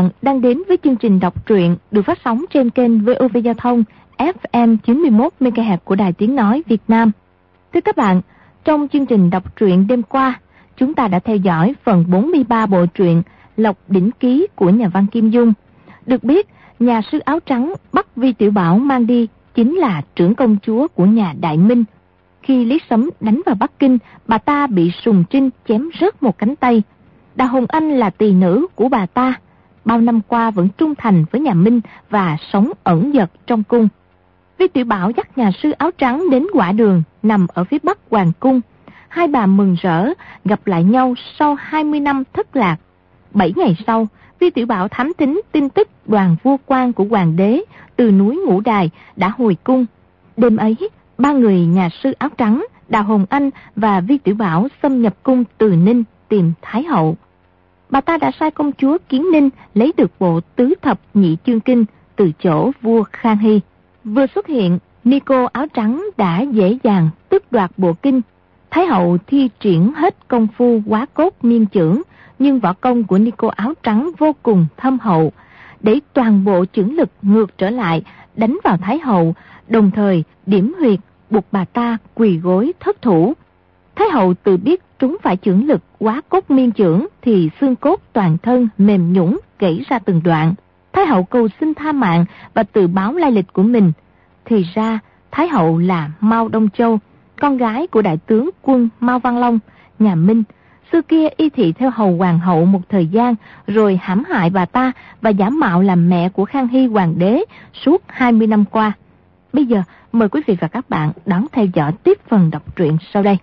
bạn đang đến với chương trình đọc truyện được phát sóng trên kênh VOV Giao thông FM 91 MHz của Đài Tiếng nói Việt Nam. Thưa các bạn, trong chương trình đọc truyện đêm qua, chúng ta đã theo dõi phần 43 bộ truyện Lộc Đỉnh Ký của nhà văn Kim Dung. Được biết, nhà sư áo trắng bắt Vi Tiểu Bảo mang đi chính là trưởng công chúa của nhà Đại Minh. Khi Lý Sấm đánh vào Bắc Kinh, bà ta bị Sùng Trinh chém rớt một cánh tay. Đào Hồng Anh là tỳ nữ của bà ta, bao năm qua vẫn trung thành với nhà Minh và sống ẩn dật trong cung. Vi Tiểu Bảo dắt nhà sư áo trắng đến Quả Đường nằm ở phía bắc hoàng cung. Hai bà mừng rỡ gặp lại nhau sau 20 năm thất lạc. 7 ngày sau, Vi Tiểu Bảo thám thính tin tức đoàn vua quan của hoàng đế từ núi Ngũ Đài đã hồi cung. Đêm ấy, ba người nhà sư áo trắng, Đào Hồng Anh và Vi Tiểu Bảo xâm nhập cung Từ Ninh tìm Thái hậu. Bà ta đã sai công chúa Kiến Ninh lấy được bộ tứ thập nhị chương kinh từ chỗ vua Khang Hy. Vừa xuất hiện, ni cô áo trắng đã dễ dàng tước đoạt bộ kinh. Thái hậu thi triển hết công phu Quá Cốt Miên Chưởng, nhưng võ công của ni cô áo trắng vô cùng thâm hậu, để toàn bộ chưởng lực ngược trở lại đánh vào Thái hậu, đồng thời điểm huyệt buộc bà ta quỳ gối thất thủ. Thái hậu tự biết trúng phải chưởng lực Quá Cốt Miên Chưởng thì xương cốt toàn thân mềm nhũn gãy ra từng đoạn. Thái hậu cầu xin tha mạng và tự báo lai lịch của mình. Thì ra Thái hậu là Mao Đông Châu, con gái của đại tướng quân Mao Văn Long, nhà Minh. Xưa kia y thị theo hầu hoàng hậu một thời gian, rồi hãm hại bà ta và giả mạo làm mẹ của Khang Hy hoàng đế suốt 20 năm qua. Bây giờ mời quý vị và các bạn đón theo dõi tiếp phần đọc truyện sau đây.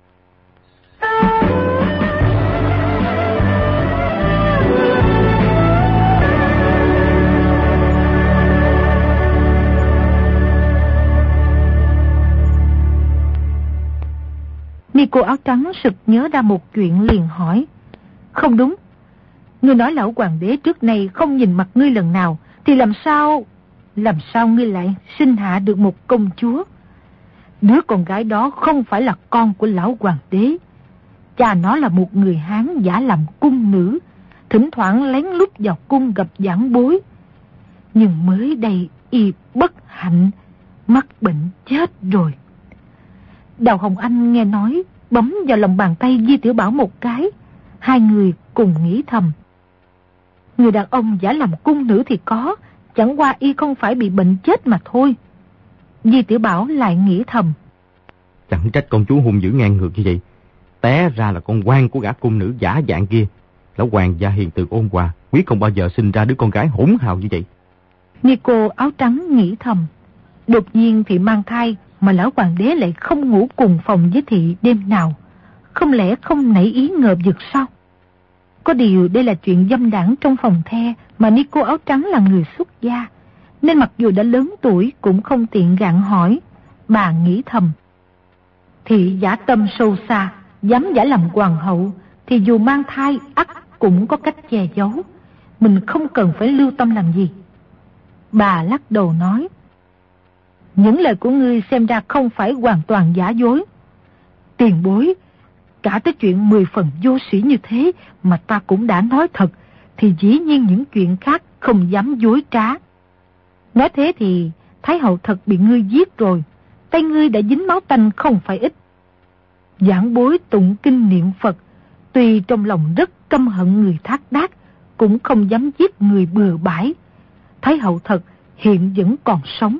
Ni cô áo trắng sực nhớ ra một chuyện liền hỏi: không đúng, ngươi nói lão hoàng đế trước nay không nhìn mặt ngươi lần nào, thì làm sao ngươi lại sinh hạ được một công chúa? Đứa con gái đó không phải là con của lão hoàng đế. Cha nó là một người Hán giả làm cung nữ, thỉnh thoảng lén lút vào cung gặp giảng bối. Nhưng mới đây y bất hạnh mắc bệnh chết rồi. Đào Hồng Anh nghe nói, bấm vào lòng bàn tay Vi Tiểu Bảo một cái. Hai người cùng nghĩ thầm: người đàn ông giả làm cung nữ thì có, chẳng qua y không phải bị bệnh chết mà thôi. Vi Tiểu Bảo lại nghĩ thầm: chẳng trách công chúa hung dữ ngang ngược như vậy, té ra là con quan của gã cung nữ giả dạng kia. Lão hoàng gia hiền từ ôn hòa, quyết không bao giờ sinh ra đứa con gái hỗn hào như vậy. Ni cô áo trắng nghĩ thầm: đột nhiên thị mang thai mà lão hoàng đế lại không ngủ cùng phòng với thị đêm nào, không lẽ không nảy ý ngờ vực sao? Có điều đây là chuyện dâm đảng trong phòng the, mà ni cô áo trắng là người xuất gia, nên mặc dù đã lớn tuổi cũng không tiện gặng hỏi. Bà nghĩ thầm: thị giả tâm sâu xa, dám giả làm hoàng hậu, thì dù mang thai ắt cũng có cách che giấu, mình không cần phải lưu tâm làm gì. Bà lắc đầu nói: những lời của ngươi xem ra không phải hoàn toàn giả dối. Tiền bối, cả tới chuyện 10 phần vô sĩ như thế mà ta cũng đã nói thật, thì dĩ nhiên những chuyện khác không dám dối trá. Nói thế thì Thái hậu thật bị ngươi giết rồi, tay ngươi đã dính máu tanh không phải ít. Giảng bối tụng kinh niệm Phật, tuy trong lòng rất căm hận người thác đác, cũng không dám giết người bừa bãi. Thái hậu thật hiện vẫn còn sống.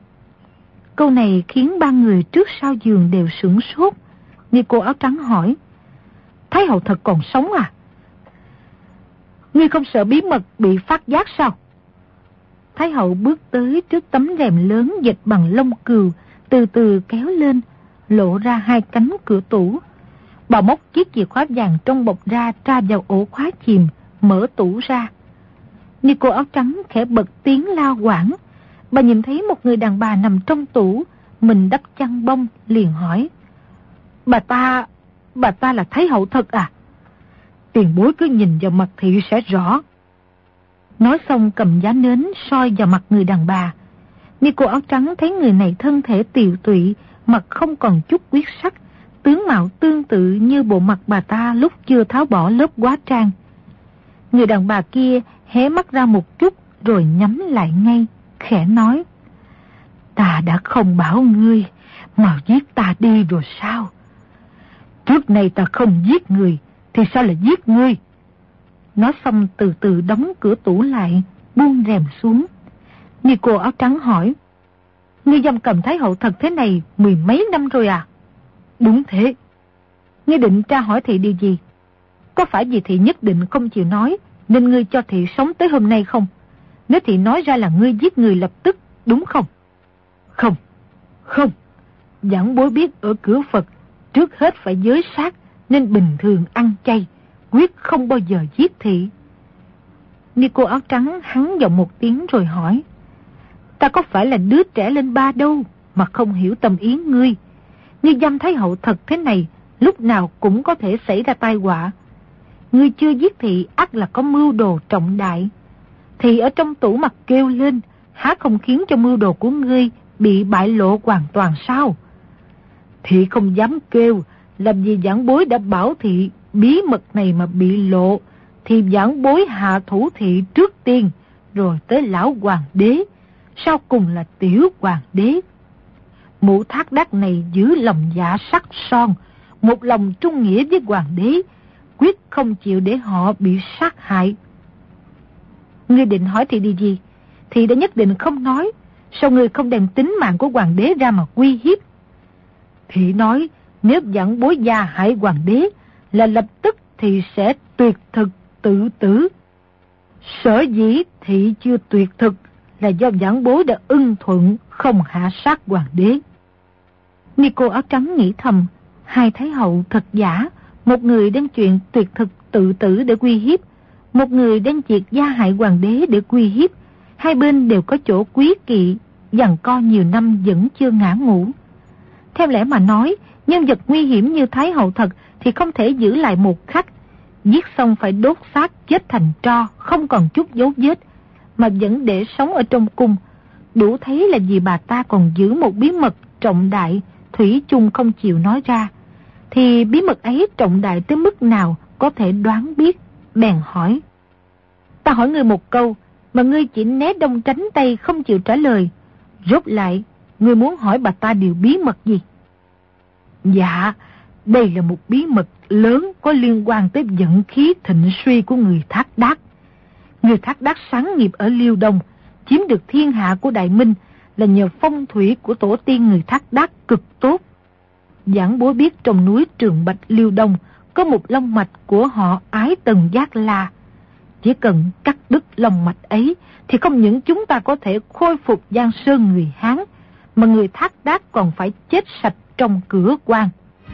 Câu này khiến ba người trước sau giường đều sửng sốt. Ni cô áo trắng hỏi: Thái hậu thật còn sống à? Ngươi không sợ bí mật bị phát giác sao? Thái hậu bước tới trước tấm rèm lớn dệt bằng lông cừu, từ từ kéo lên, lộ ra hai cánh cửa tủ. Bà móc chiếc chìa khóa vàng trong bọc ra, tra vào ổ khóa chìm, mở tủ ra. Ni cô áo trắng khẽ bật tiếng la quảng. Bà nhìn thấy một người đàn bà nằm trong tủ, mình đắp chăn bông, liền hỏi: Bà ta là Thái hậu thật à? Tiền bối cứ nhìn vào mặt thị sẽ rõ. Nói xong cầm giá nến soi vào mặt người đàn bà. Ni cô áo trắng thấy người này thân thể tiều tụy, mặt không còn chút huyết sắc, tướng mạo tương tự như bộ mặt bà ta lúc chưa tháo bỏ lớp hóa trang. Người đàn bà kia hé mắt ra một chút rồi nhắm lại ngay, khẽ nói: Ta đã không bảo ngươi mà giết ta đi rồi sao? Trước này ta không giết người thì sao lại giết ngươi? Nói xong từ từ đóng cửa tủ lại, buông rèm xuống. Nico áo trắng hỏi: Ngươi giam cầm Thái hậu thật thế này 10 mấy năm rồi à? Đúng thế. Ngươi định tra hỏi thị điều gì? Có phải vì thị nhất định không chịu nói nên ngươi cho thị sống tới hôm nay không? Nếu thị nói ra là ngươi giết người lập tức, đúng không? Không, không. Giảng bối biết ở cửa Phật trước hết phải giới sát nên bình thường ăn chay, quyết không bao giờ giết thị. Nico áo trắng hắn giọng một tiếng rồi hỏi: Ta có phải là đứa trẻ lên ba đâu mà không hiểu tâm ý ngươi. Ngươi giam Thái hậu thật thế này, lúc nào cũng có thể xảy ra tai họa. Ngươi chưa giết thị ắt là có mưu đồ trọng đại. Thị ở trong tủ mặt kêu lên, há không khiến cho mưu đồ của ngươi bị bại lộ hoàn toàn sao? Thị không dám kêu, làm gì giảng bối đã bảo thị bí mật này mà bị lộ, thì giảng bối hạ thủ thị trước tiên, rồi tới lão hoàng đế, sau cùng là tiểu hoàng đế. Mụ Thác Đác này giữ lòng dạ sắc son, một lòng trung nghĩa với hoàng đế, quyết không chịu để họ bị sát hại. Ngươi định hỏi thị điều gì? Thị đã nhất định không nói, sao ngươi không đem tính mạng của hoàng đế ra mà uy hiếp? Thị nói nếu giảng bối gia hại hoàng đế là lập tức thì sẽ tuyệt thực tự tử. Sở dĩ thị chưa tuyệt thực là do giảng bối đã ưng thuận không hạ sát hoàng đế. Nico áo trắng nghĩ thầm, hai thái hậu thật giả, một người đem chuyện tuyệt thực tự tử để uy hiếp, một người đem việc gia hại hoàng đế để uy hiếp. Hai bên đều có chỗ quý kỵ, giằng co nhiều năm vẫn chưa ngã ngũ. Theo lẽ mà nói, nhân vật nguy hiểm như Thái hậu thật thì không thể giữ lại một khắc. Giết xong phải đốt xác chết thành tro, không còn chút dấu vết, mà vẫn để sống ở trong cung. Đủ thấy là vì bà ta còn giữ một bí mật trọng đại, thủy chung không chịu nói ra. Thì bí mật ấy trọng đại tới mức nào có thể đoán biết. Bèn hỏi: Ta hỏi ngươi một câu mà ngươi chỉ né đông tránh tây không chịu trả lời. Rốt lại ngươi muốn hỏi bà ta điều bí mật gì? Dạ, đây là một bí mật lớn có liên quan tới vận khí thịnh suy của người Thác Đác. Người Thác Đác sáng nghiệp ở Liêu Đông, chiếm được thiên hạ của Đại Minh là nhờ phong thủy của tổ tiên người Thác Đác cực tốt. Giảng bối biết trong núi Trường Bạch Liêu Đông có một long mạch của họ Ái Tần Giác La. Chỉ cần cắt đứt long mạch ấy thì không những chúng ta có thể khôi phục Giang Sơn người Hán, mà người Thác Đác còn phải chết sạch trong cửa quan.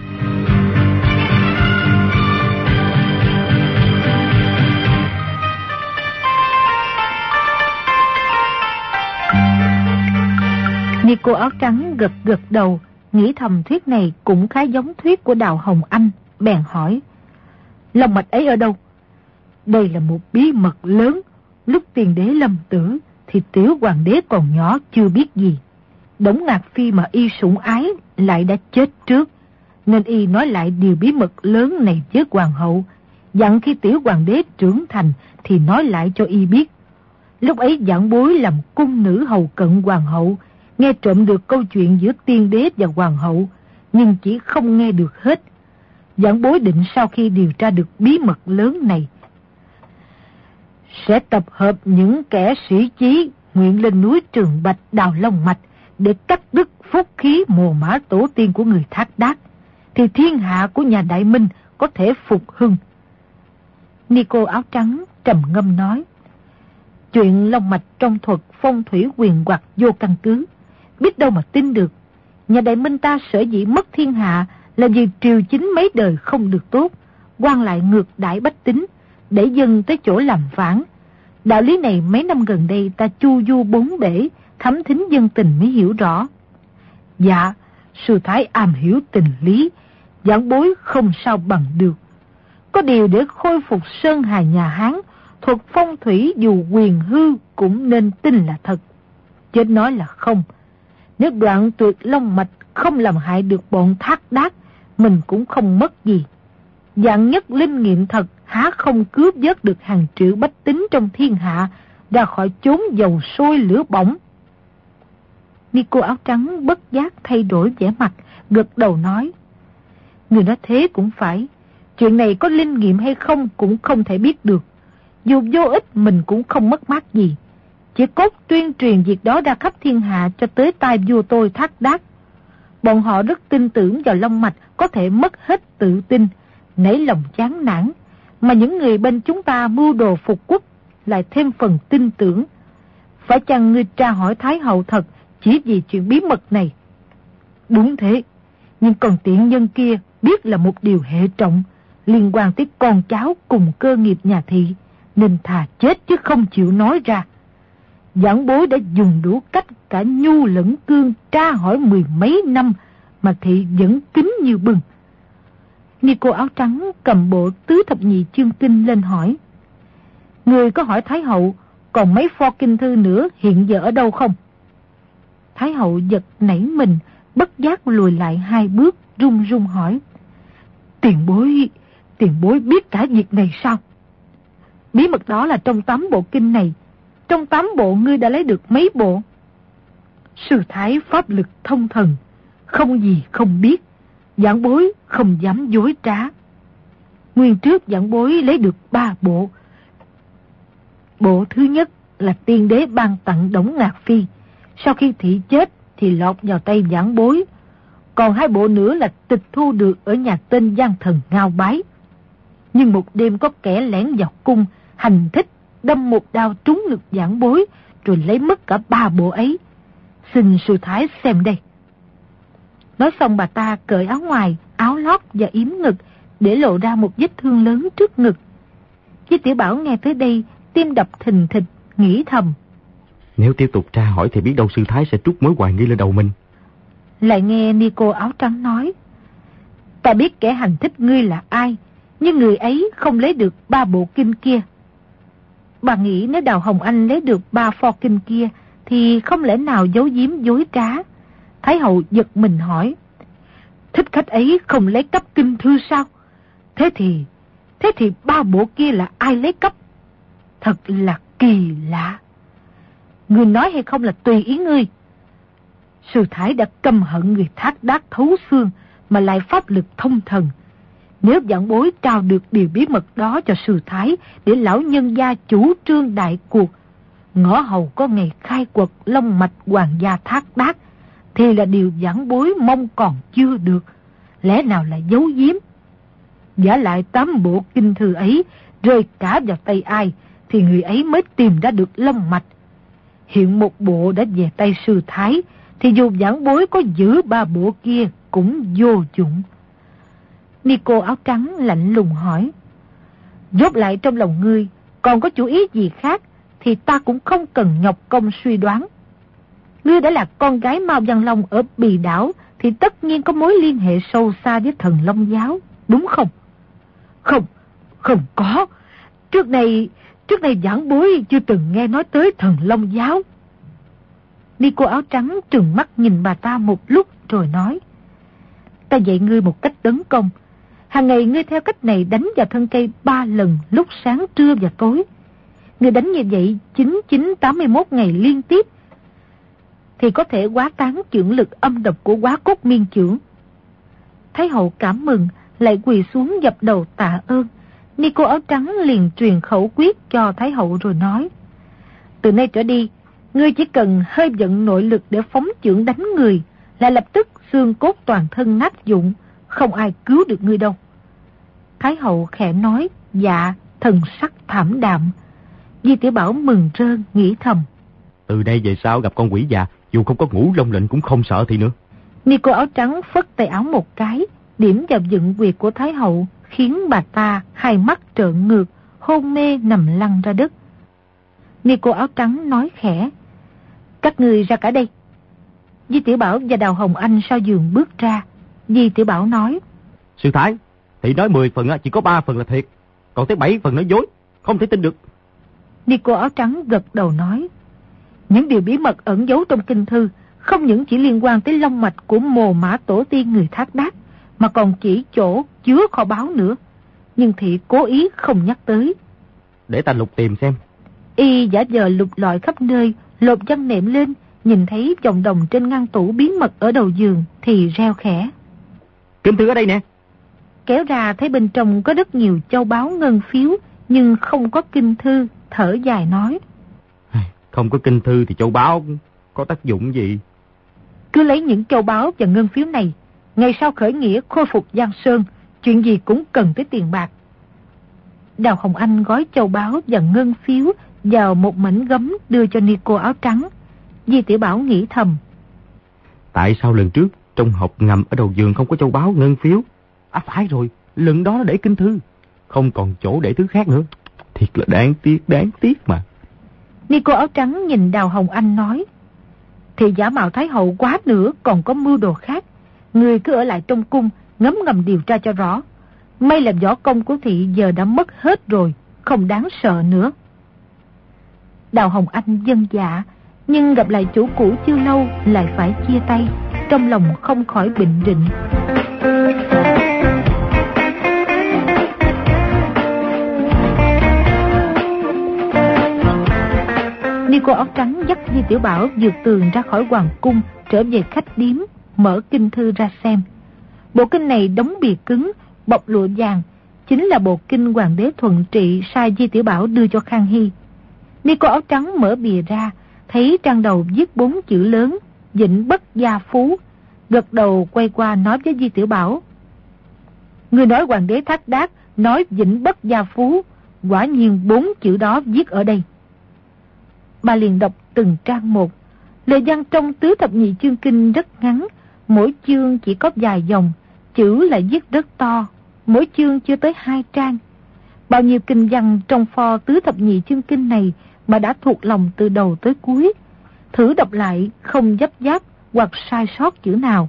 Nico áo trắng gật gật đầu, nghĩ thầm thuyết này cũng khá giống thuyết của Đào Hồng Anh, bèn hỏi: Long mạch ấy ở đâu? Đây là một bí mật lớn. Lúc tiền đế lâm tử thì tiểu hoàng đế còn nhỏ chưa biết gì. Đổng Ngạc Phi mà y sủng ái lại đã chết trước, nên y nói lại điều bí mật lớn này với hoàng hậu, dặn khi tiểu hoàng đế trưởng thành thì nói lại cho y biết. Lúc ấy giảng bối làm cung nữ hầu cận hoàng hậu, nghe trộm được câu chuyện giữa tiên đế và hoàng hậu, nhưng chỉ không nghe được hết. Giảng bối định sau khi điều tra được bí mật lớn này, sẽ tập hợp những kẻ sĩ chí nguyện lên núi Trường Bạch đào long mạch để cắt đứt phúc khí mồ mã tổ tiên của người Thác Đác, thì thiên hạ của nhà Đại Minh có thể phục hưng. Nico áo trắng trầm ngâm nói: Chuyện long mạch trong thuật phong thủy quyền hoặc vô căn cứ, biết đâu mà tin được. Nhà Đại Minh ta sở dĩ mất thiên hạ là vì triều chính mấy đời không được tốt, quan lại ngược đãi bách tính, để dân tới chỗ làm phản. Đạo lý này mấy năm gần đây ta chu du bốn bể, thấm thính dân tình mới hiểu rõ. Dạ, sư thái am hiểu tình lý, giảng bối không sao bằng được. Có điều để khôi phục sơn hà nhà Hán, thuật phong thủy dù quyền hư cũng nên tin là thật. Chết nói là không. Nếu đoạn tuyệt long mạch không làm hại được bọn Thác Đác, mình cũng không mất gì. Dạng nhất linh nghiệm thật há không cướp vớt được hàng triệu bách tính trong thiên hạ ra khỏi chốn dầu sôi lửa bỏng. Nico áo trắng bất giác thay đổi vẻ mặt, gật đầu nói: Người nói thế cũng phải, chuyện này có linh nghiệm hay không cũng không thể biết được. Dù vô ích mình cũng không mất mát gì, chỉ cốt tuyên truyền việc đó ra khắp thiên hạ cho tới tai vua tôi Thác Đác. Bọn họ rất tin tưởng vào Long Mạch có thể mất hết tự tin, nảy lòng chán nản, mà những người bên chúng ta mưu đồ phục quốc lại thêm phần tin tưởng. Phải chăng ngươi tra hỏi Thái hậu thật chỉ vì chuyện bí mật này? Đúng thế, nhưng còn tiện nhân kia biết là một điều hệ trọng, liên quan tới con cháu cùng cơ nghiệp nhà Thị, nên thà chết chứ không chịu nói ra. Giảng bối đã dùng đủ cách cả nhu lẫn cương tra hỏi 10 mấy năm mà Thị vẫn kín như bừng. Nico áo trắng cầm bộ Tứ Thập Nhị Chương Kinh lên hỏi: Người có hỏi Thái hậu còn mấy pho kinh thư nữa hiện giờ ở đâu không? Thái hậu giật nảy mình, bất giác lùi lại 2 bước, run run hỏi: Tiền bối biết cả việc này sao? Bí mật đó là trong 8 bộ kinh này. Trong 8 bộ ngươi đã lấy được mấy bộ? Sư thái pháp lực thông thần, không gì không biết, giảng bối không dám dối trá. Nguyên trước giảng bối lấy được 3 bộ. Bộ thứ nhất là tiên đế ban tặng Đổng Ngạc Phi, sau khi Thị chết thì lọt vào tay giảng bối. Còn 2 bộ nữa là tịch thu được ở nhà tên Giang Thần Ngao Bái. Nhưng một đêm có kẻ lẻn vào cung, hành thích, đâm một đao trúng ngực giảng bối, rồi lấy mất cả 3 bộ ấy. Xin sư thái xem đây. Nói xong bà ta cởi áo ngoài, áo lót và yếm ngực, để lộ ra một vết thương lớn trước ngực. Chi Tiểu Bảo nghe tới đây, tim đập thình thịch, nghĩ thầm: Nếu tiếp tục tra hỏi thì biết đâu sư thái sẽ trút mối hoài nghi lên đầu mình. Lại nghe Nico áo trắng nói: Ta biết kẻ hành thích ngươi là ai, nhưng người ấy không lấy được 3 bộ kinh kia. Bà nghĩ nếu Đào Hồng Anh lấy được 3 pho kinh kia thì không lẽ nào giấu giếm dối trá. Thái hậu giật mình hỏi: Thích khách ấy không lấy cắp kinh thư sao? Thế thì 3 bộ kia là ai lấy cắp? Thật là kỳ lạ. Ngươi nói hay không là tùy ý ngươi. Sư thái đã căm hận người Thác Đác thấu xương mà lại pháp lực thông thần. Nếu giảng bối trao được điều bí mật đó cho sư thái để lão nhân gia chủ trương đại cuộc, ngõ hầu có ngày khai quật long mạch hoàng gia Thác Đác, thì là điều giảng bối mong còn chưa được, lẽ nào lại giấu giếm. Giả lại 8 bộ kinh thư ấy rơi cả vào tay ai thì người ấy mới tìm ra được long mạch. Hiện một bộ đã về tay sư thái, thì dù giảng bối có giữ 3 bộ kia cũng vô dụng. Nico áo trắng lạnh lùng hỏi: Rốt lại trong lòng ngươi còn có chủ ý gì khác thì ta cũng không cần nhọc công suy đoán. Ngươi đã là con gái Mao Văn Long ở Bì Đảo thì tất nhiên có mối liên hệ sâu xa với Thần Long giáo, đúng không? Không có. Trước này giảng bối chưa từng nghe nói tới Thần Long giáo. Nico áo trắng trừng mắt nhìn bà ta một lúc rồi nói: Ta dạy ngươi một cách tấn công. Hàng ngày ngươi theo cách này đánh vào thân cây 3 lần, lúc sáng, trưa và tối. Ngươi đánh như vậy 9981 ngày liên tiếp thì có thể hóa tán chưởng lực âm độc của Hóa Cốt Miên Chưởng. Thái hậu cảm mừng, lại quỳ xuống dập đầu tạ ơn. Nico áo trắng liền truyền khẩu quyết cho Thái hậu rồi nói: Từ nay trở đi, ngươi chỉ cần hơi vận nội lực để phóng chưởng đánh người là lập tức xương cốt toàn thân nát vụn, không ai cứu được ngươi đâu. Thái hậu khẽ nói: Dạ, thần sắc thảm đạm. Di Tiểu Bảo mừng rơn nghĩ thầm: Từ đây về sau gặp con quỷ già, dù không có Ngũ Long lệnh cũng không sợ thì nữa. Nico áo trắng phất tay áo một cái, điểm vào dựng quyệt của Thái hậu, khiến bà ta 2 mắt trợn ngược, hôn mê nằm lăn ra đất. Nico áo trắng nói khẽ: Các người ra cả đây. Di Tiểu Bảo và Đào Hồng Anh sau giường bước ra. Di Tiểu Bảo nói: Sư thái, Thị nói 10 phần chỉ có 3 phần là thiệt, còn tới 7 phần nói dối, không thể tin được. Nico áo trắng gật đầu nói: Những điều bí mật ẩn giấu trong kinh thư không những chỉ liên quan tới long mạch của Mồ Mã tổ tiên người Thác Đác, mà còn chỉ chỗ chứa kho báu nữa. nhưng Thị cố ý không nhắc tới. Để ta lục tìm xem. Y giả vờ lục lọi khắp nơi, lột chăn nệm lên, nhìn thấy vòng đồng trên ngăn tủ bí mật ở đầu giường thì reo khẽ. Kinh thư ở đây nè. Kéo ra thấy bên trong có rất nhiều châu báu ngân phiếu, nhưng không có kinh thư, thở dài nói. Không có kinh thư thì châu báu có tác dụng gì? Cứ lấy những châu báu và ngân phiếu này, ngày sau khởi nghĩa khôi phục Giang Sơn, chuyện gì cũng cần tới tiền bạc. Đào Hồng Anh gói châu báu và ngân phiếu vào một mảnh gấm đưa cho Nico áo trắng. Di Tiểu Bảo nghĩ thầm. Tại sao lần trước trong hộp ngầm ở đầu giường không có châu báu ngân phiếu? À phải rồi, lần đó nó để kinh thư, không còn chỗ để thứ khác nữa. Thiệt là đáng tiếc mà. Nico áo trắng nhìn Đào Hồng Anh nói. Thì giả mạo Thái Hậu quá nữa còn có mưu đồ khác. Người cứ ở lại trong cung, ngấm ngầm điều tra cho rõ. May là võ công của Thị giờ đã mất hết rồi, không đáng sợ nữa. Đào Hồng Anh vâng dạ, nhưng gặp lại chủ cũ chưa lâu lại phải chia tay, trong lòng không khỏi bình định. Nico áo trắng dắt Di Tiểu Bảo vượt tường ra khỏi hoàng cung, trở về khách điếm, mở kinh thư ra xem. Bộ kinh này đóng bìa cứng, bọc lụa vàng, chính là bộ kinh Hoàng đế Thuận Trị sai Di Tiểu Bảo đưa cho Khang Hy. Nico áo trắng mở bìa ra, thấy trang đầu viết 4 chữ lớn, Vĩnh Bất Gia Phú, gật đầu quay qua nói với Di Tiểu Bảo. Người nói Hoàng đế thác đác, nói Vĩnh Bất Gia Phú, quả nhiên 4 chữ đó viết ở đây. Bà liền đọc từng trang một. Lời văn trong Tứ Thập Nhị Chương Kinh rất ngắn, mỗi chương chỉ có vài dòng, chữ lại viết rất to, mỗi chương chưa tới 2 trang. Bao nhiêu kinh văn trong pho Tứ Thập Nhị Chương Kinh này mà đã thuộc lòng từ đầu tới cuối, thử đọc lại không dấp dáp hoặc sai sót chữ nào.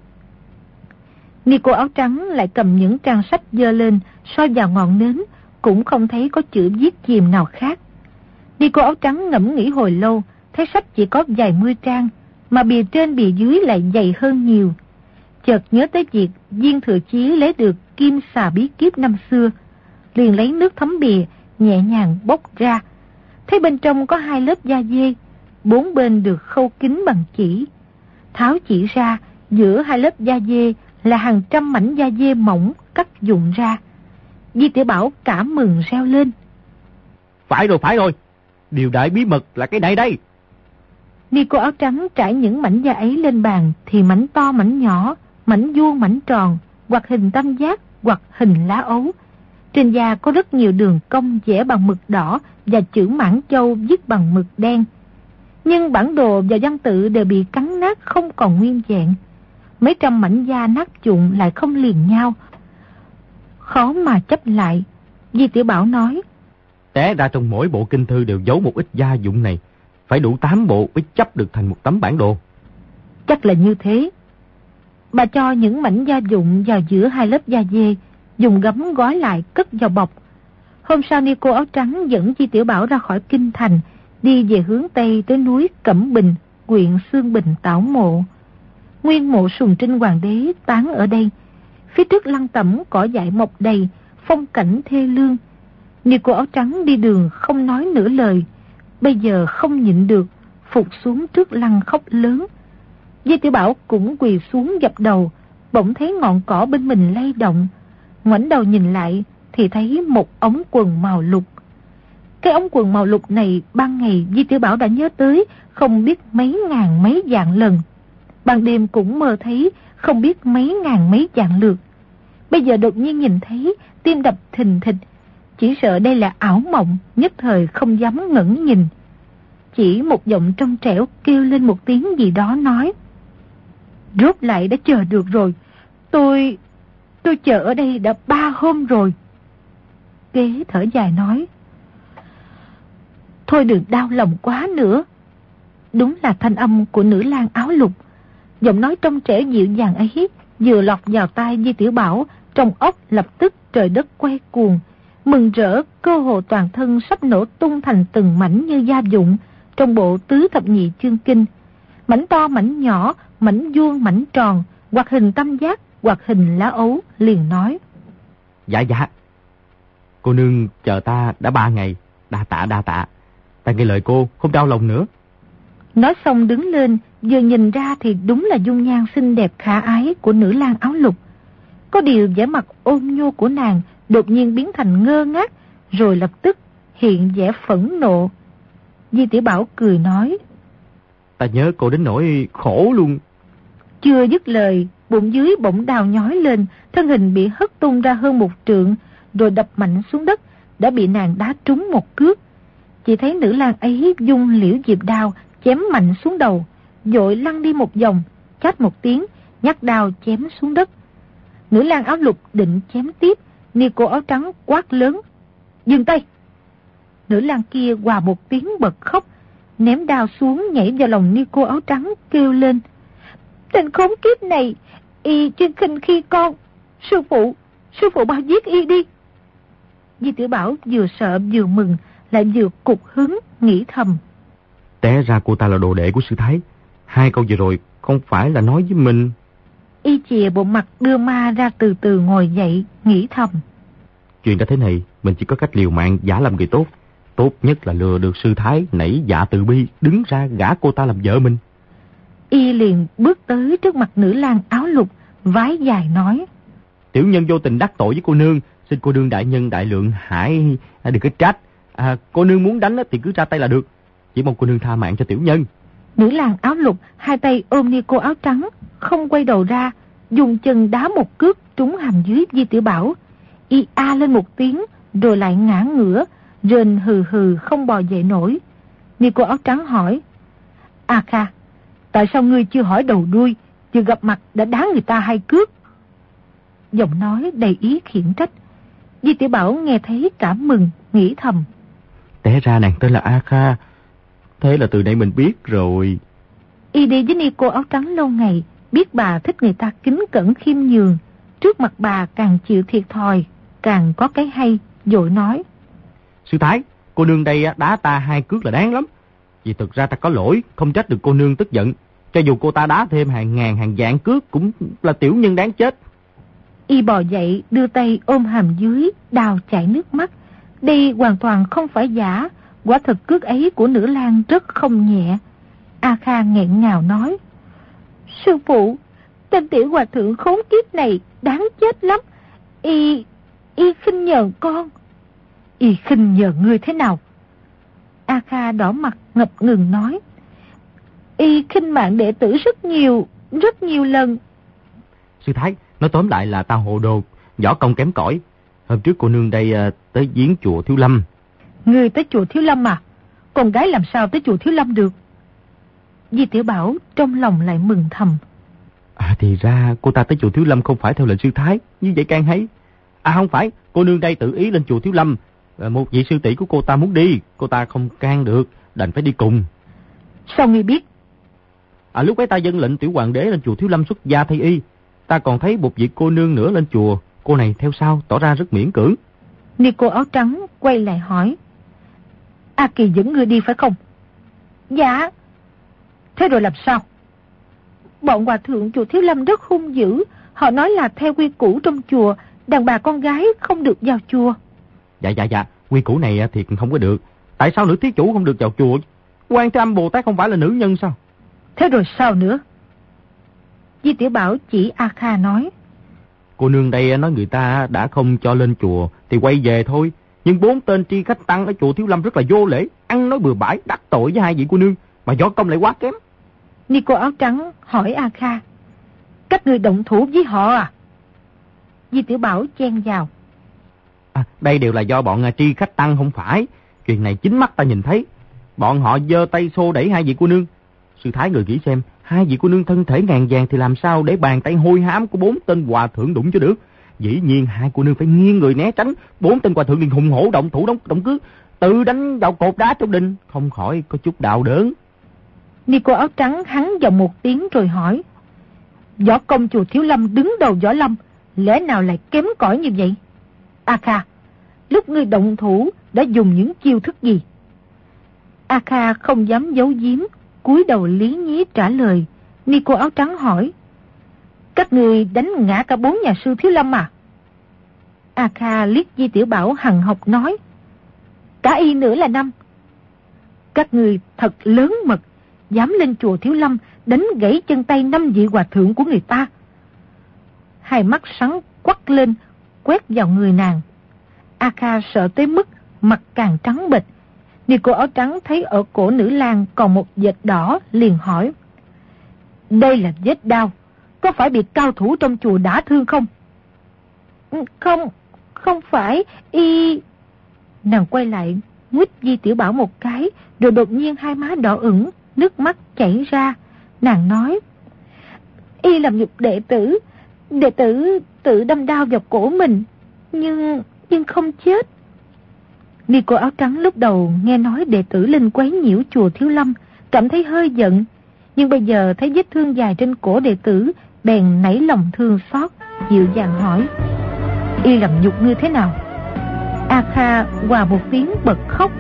Nico áo trắng lại cầm những trang sách dơ lên, soi vào ngọn nến, cũng không thấy có chữ viết chìm nào khác. Nico áo trắng ngẫm nghĩ hồi lâu, thấy sách chỉ có vài mươi trang, mà bìa trên bìa dưới lại dày hơn nhiều. Chợt nhớ tới việc Viên Thừa Chí lấy được kim xà bí kíp năm xưa, liền lấy nước thấm bìa, nhẹ nhàng bốc ra, thấy bên trong có 2 lớp da dê, 4 bên được khâu kín bằng chỉ. Tháo chỉ ra, giữa 2 lớp da dê là hàng trăm mảnh da dê mỏng cắt vụn ra. Di Tiểu Bảo cảm mừng reo lên. Phải rồi, điều đại bí mật là cái này đây. Nico áo trắng trải những mảnh da ấy lên bàn, thì mảnh to mảnh nhỏ, mảnh vuông mảnh tròn, hoặc hình tam giác, hoặc hình lá ấu. Trên da có rất nhiều đường cong vẽ bằng mực đỏ và chữ Mãn Châu viết bằng mực đen. Nhưng bản đồ và văn tự đều bị cắn nát không còn nguyên vẹn. Mấy trăm mảnh da nát vụn lại không liền nhau, khó mà chấp lại. Di Tiểu Bảo nói. Té ra trong mỗi bộ kinh thư đều giấu một ít gia dụng này, phải đủ 8 bộ mới chấp được thành một tấm bản đồ. Chắc là như thế. Bà cho những mảnh da dụng vào giữa 2 lớp da dê, dùng gấm gói lại cất vào bọc. Hôm sau Nico áo trắng dẫn Di Tiểu Bảo ra khỏi kinh thành, đi về hướng Tây tới núi Cẩm Bình, huyện Xương Bình tảo mộ. Nguyên mộ Sùng Trinh Hoàng đế táng ở đây. Phía trước lăng tẩm cỏ dại mọc đầy, phong cảnh thê lương. Nico áo trắng đi đường không nói nửa lời, bây giờ không nhịn được, phục xuống trước lăng khóc lớn. Di Tiểu Bảo cũng quỳ xuống dập đầu, bỗng thấy ngọn cỏ bên mình lay động. Ngoảnh đầu nhìn lại thì thấy một ống quần màu lục. Cái ống quần màu lục này ban ngày Di Tiểu Bảo đã nhớ tới không biết mấy ngàn mấy vạn lần. Ban đêm cũng mơ thấy không biết mấy ngàn mấy vạn lượt. Bây giờ đột nhiên nhìn thấy, tim đập thình thịch, chỉ sợ đây là ảo mộng, nhất thời không dám ngẩng nhìn. Chỉ một giọng trong trẻo kêu lên một tiếng gì đó nói. Rốt lại đã chờ được rồi, tôi chờ ở đây đã 3 hôm rồi. Kế thở dài nói. Thôi đừng đau lòng quá nữa. Đúng là thanh âm của nữ lang áo lục. Giọng nói trong trẻo dịu dàng ấy vừa lọt vào tai Di Tiểu Bảo, trong óc lập tức trời đất quay cuồng, mừng rỡ cơ hồ toàn thân sắp nổ tung thành từng mảnh như da vụn trong bộ Tứ Thập Nhị Chương Kinh. Mảnh to mảnh nhỏ, mảnh vuông mảnh tròn, hoặc hình tam giác, hoặc hình lá ấu, liền nói. Dạ, Cô nương chờ ta đã 3 ngày. Đa tạ. Ta nghe lời cô, không đau lòng nữa. Nói xong đứng lên, vừa nhìn ra thì đúng là dung nhan xinh đẹp khả ái của nữ lang áo lục. Có điều vẻ mặt ôn nhu của nàng đột nhiên biến thành ngơ ngác, rồi lập tức hiện vẻ phẫn nộ. Di Tiểu Bảo cười nói: Ta nhớ cô đến nỗi khổ luôn. Chưa dứt lời, bụng dưới bỗng đau nhói lên, thân hình bị hất tung ra hơn 1 trượng, rồi đập mạnh xuống đất, đã bị nàng đá trúng một cước. Chỉ thấy nữ lang ấy dung liễu diệp đao chém mạnh xuống đầu, vội lăn đi một vòng, chát một tiếng, nhắc đao chém xuống đất. Nữ lang áo lục định chém tiếp, ni cô áo trắng quát lớn: dừng tay! Nữ lang kia hòa một tiếng bật khóc, ném đao xuống nhảy vào lòng ni cô áo trắng kêu lên: tên khốn kiếp này, y chuyên khinh khi con. Sư phụ bao giết y đi. Di Tiểu Bảo vừa sợ vừa mừng, lại vừa cục hứng nghĩ thầm: Té ra cô ta là đồ đệ của sư thái. 2 câu vừa rồi không phải là nói với mình. Y chìa bộ mặt đưa ma ra từ từ ngồi dậy, nghĩ thầm: Chuyện đã thế này, mình chỉ có cách liều mạng giả làm người tốt. Tốt nhất là lừa được sư thái nảy dạ từ bi, đứng ra gả cô ta làm vợ mình. Y liền bước tới trước mặt nữ lang áo lục, vái dài nói: Tiểu nhân vô tình đắc tội với cô nương, xin cô nương đại nhân đại lượng hãy đừng có trách. Cô nương muốn đánh thì cứ ra tay là được, chỉ mong cô nương tha mạng cho tiểu nhân. Nữ lang áo lục 2 tay ôm ni cô áo trắng, không quay đầu ra, dùng chân đá một cước trúng hàm dưới Di Tiểu Bảo. Y a lên một tiếng, rồi lại ngã ngửa, rên hừ hừ không bò dậy nổi. Ni cô áo trắng hỏi: A Kha, tại sao ngươi chưa hỏi đầu đuôi, vừa gặp mặt đã đá người ta 2 cước? Giọng nói đầy ý khiển trách. Di Tiểu Bảo nghe thấy cảm mừng, nghĩ thầm: Té ra nàng tên là A Kha, thế là từ đây mình biết rồi. Y đi với ni cô áo trắng lâu ngày, biết bà thích người ta kính cẩn khiêm nhường, trước mặt bà càng chịu thiệt thòi, càng có cái hay, vội nói: Sư thái, cô nương đây đá ta 2 cước là đáng lắm. Vì thực ra ta có lỗi, không trách được cô nương tức giận. Cho dù cô ta đá thêm hàng ngàn hàng vạn cước cũng là tiểu nhân đáng chết. Y bò dậy, đưa tay ôm hàm dưới, đào chảy nước mắt. Đây hoàn toàn không phải giả, quả thực cước ấy của nữ lang rất không nhẹ. A Kha nghẹn ngào nói: Sư phụ, tên tiểu hòa thượng khốn kiếp này đáng chết lắm. Y khinh nhờn con. Y khinh nhờn ngươi thế nào? A Kha đỏ mặt ngập ngừng nói: Y khinh mạng đệ tử rất nhiều lần. Sư thái, nói tóm lại là ta hồ đồ, võ công kém cỏi. Hôm trước cô nương đây tới viếng chùa Thiếu Lâm. Ngươi tới chùa Thiếu Lâm à? Con gái làm sao tới chùa Thiếu Lâm được? Di Tiểu Bảo trong lòng lại mừng thầm: Thì ra cô ta tới chùa Thiếu Lâm không phải theo lệnh sư thái, như vậy càng hay. Không phải, cô nương đây tự ý lên chùa Thiếu Lâm. Một vị sư tỷ của cô ta muốn đi, cô ta không can được, đành phải đi cùng. Sao ngươi biết? Lúc ấy ta dâng lệnh tiểu hoàng đế lên chùa Thiếu Lâm xuất gia thay y. Ta còn thấy một vị cô nương nữa lên chùa, cô này theo sau tỏ ra rất miễn cưỡng. Ni cô áo trắng quay lại hỏi: A Kỳ dẫn ngươi đi phải không? Dạ. Thế rồi làm sao? Bọn hòa thượng chùa Thiếu Lâm rất hung dữ. Họ nói là theo quy củ trong chùa, đàn bà con gái không được vào chùa. Dạ, quy củ này thì không có được. Tại sao nữ thí chủ không được vào chùa? Quan Thế Âm Bồ Tát không phải là nữ nhân sao? Thế rồi sao nữa? Di Tiểu Bảo chỉ A Kha nói: Cô nương đây nói người ta đã không cho lên chùa thì quay về thôi. Nhưng 4 tên tri khách tăng ở chùa Thiếu Lâm rất là vô lễ, ăn nói bừa bãi, đắc tội với 2 vị cô nương, mà võ công lại quá kém. Ni cô áo trắng hỏi A Kha: Các ngươi động thủ với họ à? Di Tiểu Bảo chen vào: Đây đều là do bọn tri khách tăng không phải. Chuyện này chính mắt ta nhìn thấy. Bọn họ giơ tay xô đẩy 2 vị cô nương. Sư thái người nghĩ xem, 2 vị cô nương thân thể ngàn vàng thì làm sao để bàn tay hôi hám của 4 tên hòa thượng đụng cho được. Dĩ nhiên 2 cô nương phải nghiêng người né tránh. 4 tên hòa thượng liền hùng hổ động thủ động cước, tự đánh vào cột đá trong đình, không khỏi có chút đạo đớn. Ni cô áo trắng hắn giọng một tiếng rồi hỏi: Võ công chùa Thiếu Lâm đứng đầu võ lâm, lẽ nào lại kém cỏi như vậy? A Kha, lúc ngươi động thủ đã dùng những chiêu thức gì? A Kha không dám giấu giếm, cúi đầu lý nhí trả lời. Ni cô áo trắng hỏi: Các ngươi đánh ngã cả 4 nhà sư Thiếu Lâm à? A Kha liếc Di Tiểu Bảo hằn học nói: cả y nữa là 5. Các người thật lớn mật, dám lên chùa Thiếu Lâm đánh gãy chân tay 5 vị hòa thượng của người ta. Hai mắt sáng quắc lên, quét vào người nàng. A Kha sợ tới mức mặt càng trắng bệch. Ni cô áo trắng thấy ở cổ nữ lang còn một vệt đỏ, liền hỏi: đây là vết đau, có phải bị cao thủ trong chùa đả thương không? Không phải, y... Nàng quay lại nguýt Di Tiểu Bảo một cái, rồi đột nhiên hai má đỏ ửng, nước mắt chảy ra. Nàng nói: y làm nhục đệ tử tự đâm đao vào cổ mình, nhưng không chết. Ni cô áo trắng lúc đầu nghe nói đệ tử lên quấy nhiễu chùa Thiếu Lâm, cảm thấy hơi giận, nhưng bây giờ thấy vết thương dài trên cổ đệ tử, bèn nảy lòng thương xót, dịu dàng hỏi: y làm nhục ngươi thế nào? A Kha hòa một tiếng bật khóc.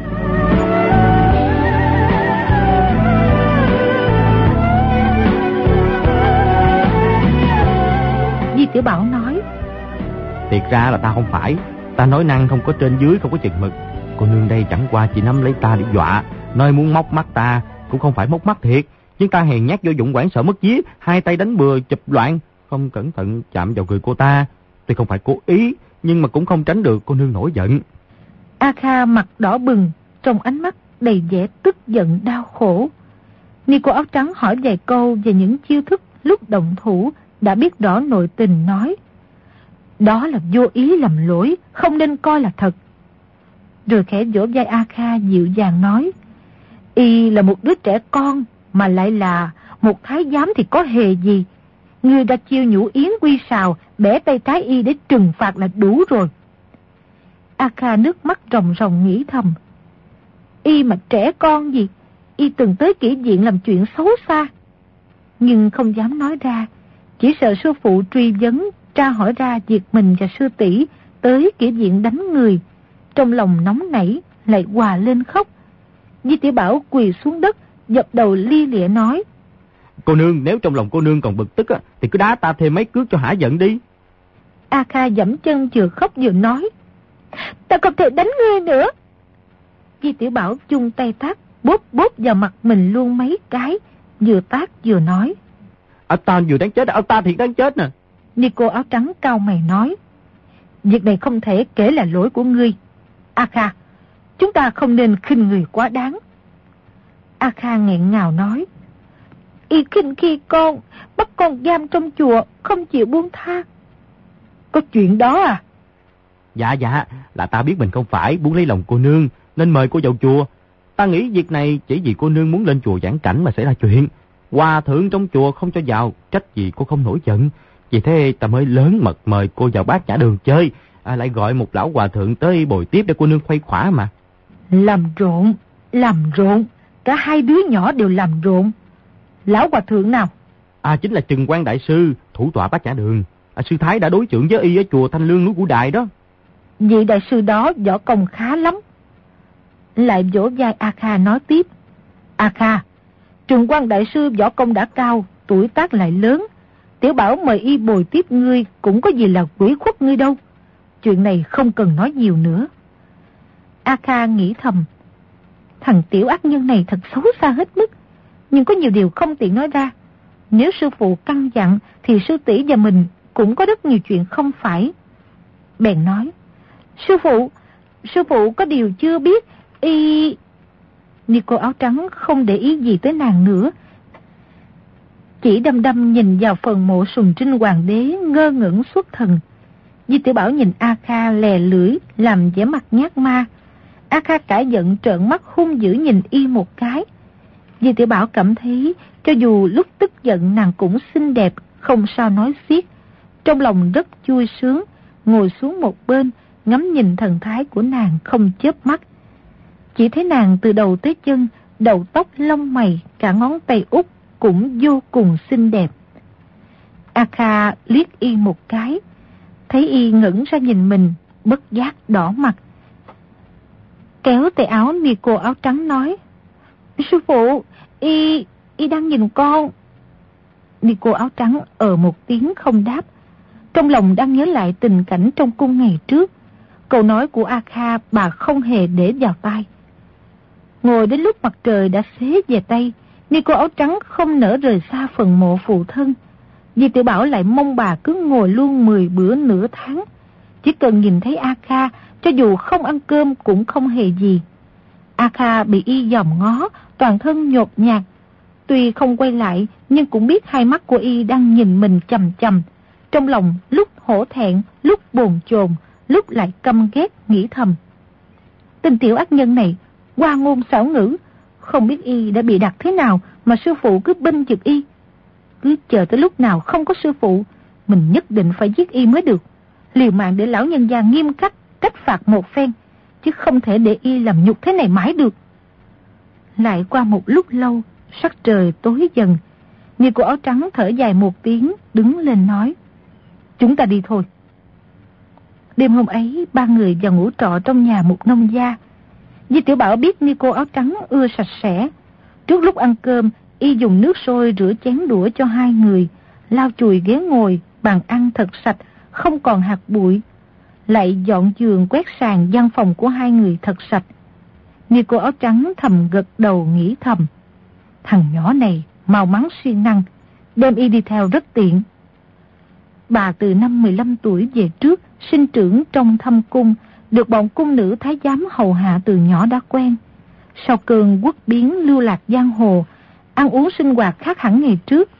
Di Tiểu Bảo nói: thiệt ra là ta không phải, ta nói năng không có trên dưới, không có chừng mực. Cô nương đây chẳng qua chỉ nắm lấy ta để dọa, nói muốn móc mắt ta, cũng không phải móc mắt thiệt, nhưng ta hèn nhát vô dụng, hoảng sợ mất vía, hai tay đánh bừa chụp loạn, không cẩn thận chạm vào người cô ta. Tuy không phải cố ý, nhưng mà cũng không tránh được cô nương nổi giận. A Kha mặt đỏ bừng, trong ánh mắt đầy vẻ tức giận đau khổ. Ni cô áo trắng hỏi vài câu về những chiêu thức lúc động thủ, đã biết rõ nội tình, nói: đó là vô ý làm lỗi, không nên coi là thật. Rồi khẽ vỗ vai A Kha dịu dàng nói: y là một đứa trẻ con, mà lại là một thái giám thì có hề gì. Ngươi đã chiêu nhũ yến quy sào, bẻ tay trái y để trừng phạt là đủ rồi. A Kha nước mắt ròng ròng nghĩ thầm: y mà trẻ con gì, y từng tới kỹ viện làm chuyện xấu xa. Nhưng không dám nói ra, chỉ sợ sư phụ truy vấn, tra hỏi ra việc mình và sư tỷ tới kỹ viện đánh người. Trong lòng nóng nảy, lại hòa lên khóc. Di Tiểu Bảo quỳ xuống đất, dập đầu lia lịa nói: cô nương, nếu trong lòng cô nương còn bực tức thì cứ đá ta thêm mấy cước cho hả giận đi. A Kha giẫm chân vừa khóc vừa nói: ta không thể đánh ngươi nữa. Di Tiểu Bảo chung tay tát bóp vào mặt mình luôn mấy cái, vừa tát vừa nói: ta vừa đáng chết, ta thiệt đáng chết nè. Ni cô áo trắng cau mày nói: việc này không thể kể là lỗi của ngươi. A Kha, chúng ta không nên khinh người quá đáng. A Kha nghẹn ngào nói: y khinh khi con, bắt con giam trong chùa, không chịu buông tha. Có chuyện đó à? Dạ, là ta biết mình không phải muốn lấy lòng cô nương, nên mời cô vào chùa. Ta nghĩ việc này chỉ vì cô nương muốn lên chùa giảng cảnh mà xảy ra chuyện. Hòa thượng trong chùa không cho vào, trách gì cô không nổi giận. Vì thế ta mới lớn mật mời cô vào Bát Nhã Đường chơi, lại gọi một lão hòa thượng tới bồi tiếp để cô nương khuây khỏa mà. Làm rộn, cả hai đứa nhỏ đều làm rộn. Lão hòa thượng nào? Chính là Trừng Quang đại sư, thủ tọa Bát Nhã Đường. Sư thái đã đối chưởng với y ở chùa Thanh Lương núi Củ Đài đó. Vị đại sư đó võ công khá lắm. Lại vỗ vai A Kha nói tiếp: A Kha, Trừng Quang đại sư võ công đã cao, tuổi tác lại lớn. Tiểu Bảo mời y bồi tiếp ngươi cũng có gì là quỷ khuất ngươi đâu. Chuyện này không cần nói nhiều nữa. A Kha nghĩ thầm: thằng tiểu ác nhân này thật xấu xa hết mức, nhưng có nhiều điều không tiện nói ra. Nếu sư phụ căn dặn thì sư tỷ và mình cũng có rất nhiều chuyện không phải. Bèn nói: sư phụ có điều chưa biết, y... Ni cô áo trắng không để ý gì tới nàng nữa, chỉ đăm nhìn vào phần mộ Sùng Trinh Hoàng đế, ngơ ngẩn xuất thần. Di Tiểu Bảo nhìn A Kha lè lưỡi, làm vẻ mặt nhát ma. A Kha cả giận trợn mắt hung dữ nhìn y một cái. Di Tiểu Bảo cảm thấy cho dù lúc tức giận nàng cũng xinh đẹp, không sao nói xiết. Trong lòng rất vui sướng, ngồi xuống một bên, ngắm nhìn thần thái của nàng không chớp mắt. Chỉ thấy nàng từ đầu tới chân, đầu tóc lông mày, cả ngón tay út cũng vô cùng xinh đẹp. A Kha liếc y một cái, thấy y ngẩng ra nhìn mình, bất giác đỏ mặt. Kéo tay áo Ni cô áo trắng nói: sư phụ, y đang nhìn con. Ni cô áo trắng một tiếng không đáp. Trong lòng đang nhớ lại tình cảnh trong cung ngày trước. Câu nói của A Kha bà không hề để vào tai. Ngồi đến lúc mặt trời đã xế về Tây, Ni cô áo trắng không nỡ rời xa phần mộ phụ thân. Di Tiểu Bảo lại mong bà cứ ngồi luôn 10 bữa nửa tháng. Chỉ cần nhìn thấy A Kha, cho dù không ăn cơm cũng không hề gì. A Kha bị y dòm ngó, toàn thân nhột nhạt. Tuy không quay lại, nhưng cũng biết hai mắt của y đang nhìn mình chằm chằm. Trong lòng lúc hổ thẹn, lúc bồn chồn, lúc lại căm ghét, nghĩ thầm. Tên tiểu ác nhân này, hoa ngôn xảo ngữ, không biết y đã bị đặt thế nào mà sư phụ cứ binh vực y. Cứ chờ tới lúc nào không có sư phụ, mình nhất định phải giết y mới được. Liều mạng để lão nhân gia nghiêm khắc trách phạt một phen, chứ không thể để y làm nhục thế này mãi được. Lại qua một lúc lâu, sắc trời tối dần. Ni cô áo trắng thở dài một tiếng, đứng lên nói. Chúng ta đi thôi. Đêm hôm ấy, ba người vào ngủ trọ trong nhà một nông gia. Di Tiểu Bảo biết Ni cô áo trắng ưa sạch sẽ. Trước lúc ăn cơm, y dùng nước sôi rửa chén đũa cho hai người, lau chùi ghế ngồi, bàn ăn thật sạch, không còn hạt bụi. Lại dọn giường quét sàn văn phòng của hai người thật sạch. Ni cô áo trắng thầm gật đầu nghĩ thầm. Thằng nhỏ này mau mắn siêng năng, đem y đi theo rất tiện. Bà từ năm 15 tuổi về trước, sinh trưởng trong thâm cung, được bọn cung nữ thái giám hầu hạ từ nhỏ đã quen. Sau cơn quốc biến lưu lạc giang hồ, ăn uống sinh hoạt khác hẳn ngày trước.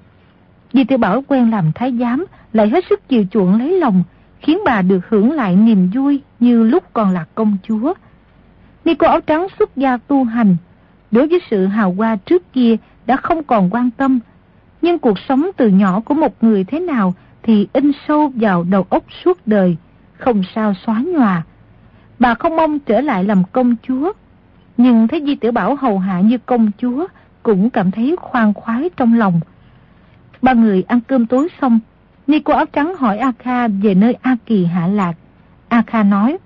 Di Tiểu Bảo quen làm thái giám, lại hết sức chiều chuộng lấy lòng, khiến bà được hưởng lại niềm vui như lúc còn là công chúa. Ni cô áo trắng xuất gia tu hành, đối với sự hào hoa trước kia đã không còn quan tâm, nhưng cuộc sống từ nhỏ của một người thế nào thì in sâu vào đầu óc suốt đời, không sao xóa nhòa. Bà không mong trở lại làm công chúa, nhưng thấy Di Tiểu Bảo hầu hạ như công chúa cũng cảm thấy khoan khoái trong lòng. Ba người ăn cơm tối xong, Ni cô áo trắng hỏi A Kha về nơi A Kỳ hạ lạc. A Kha nói,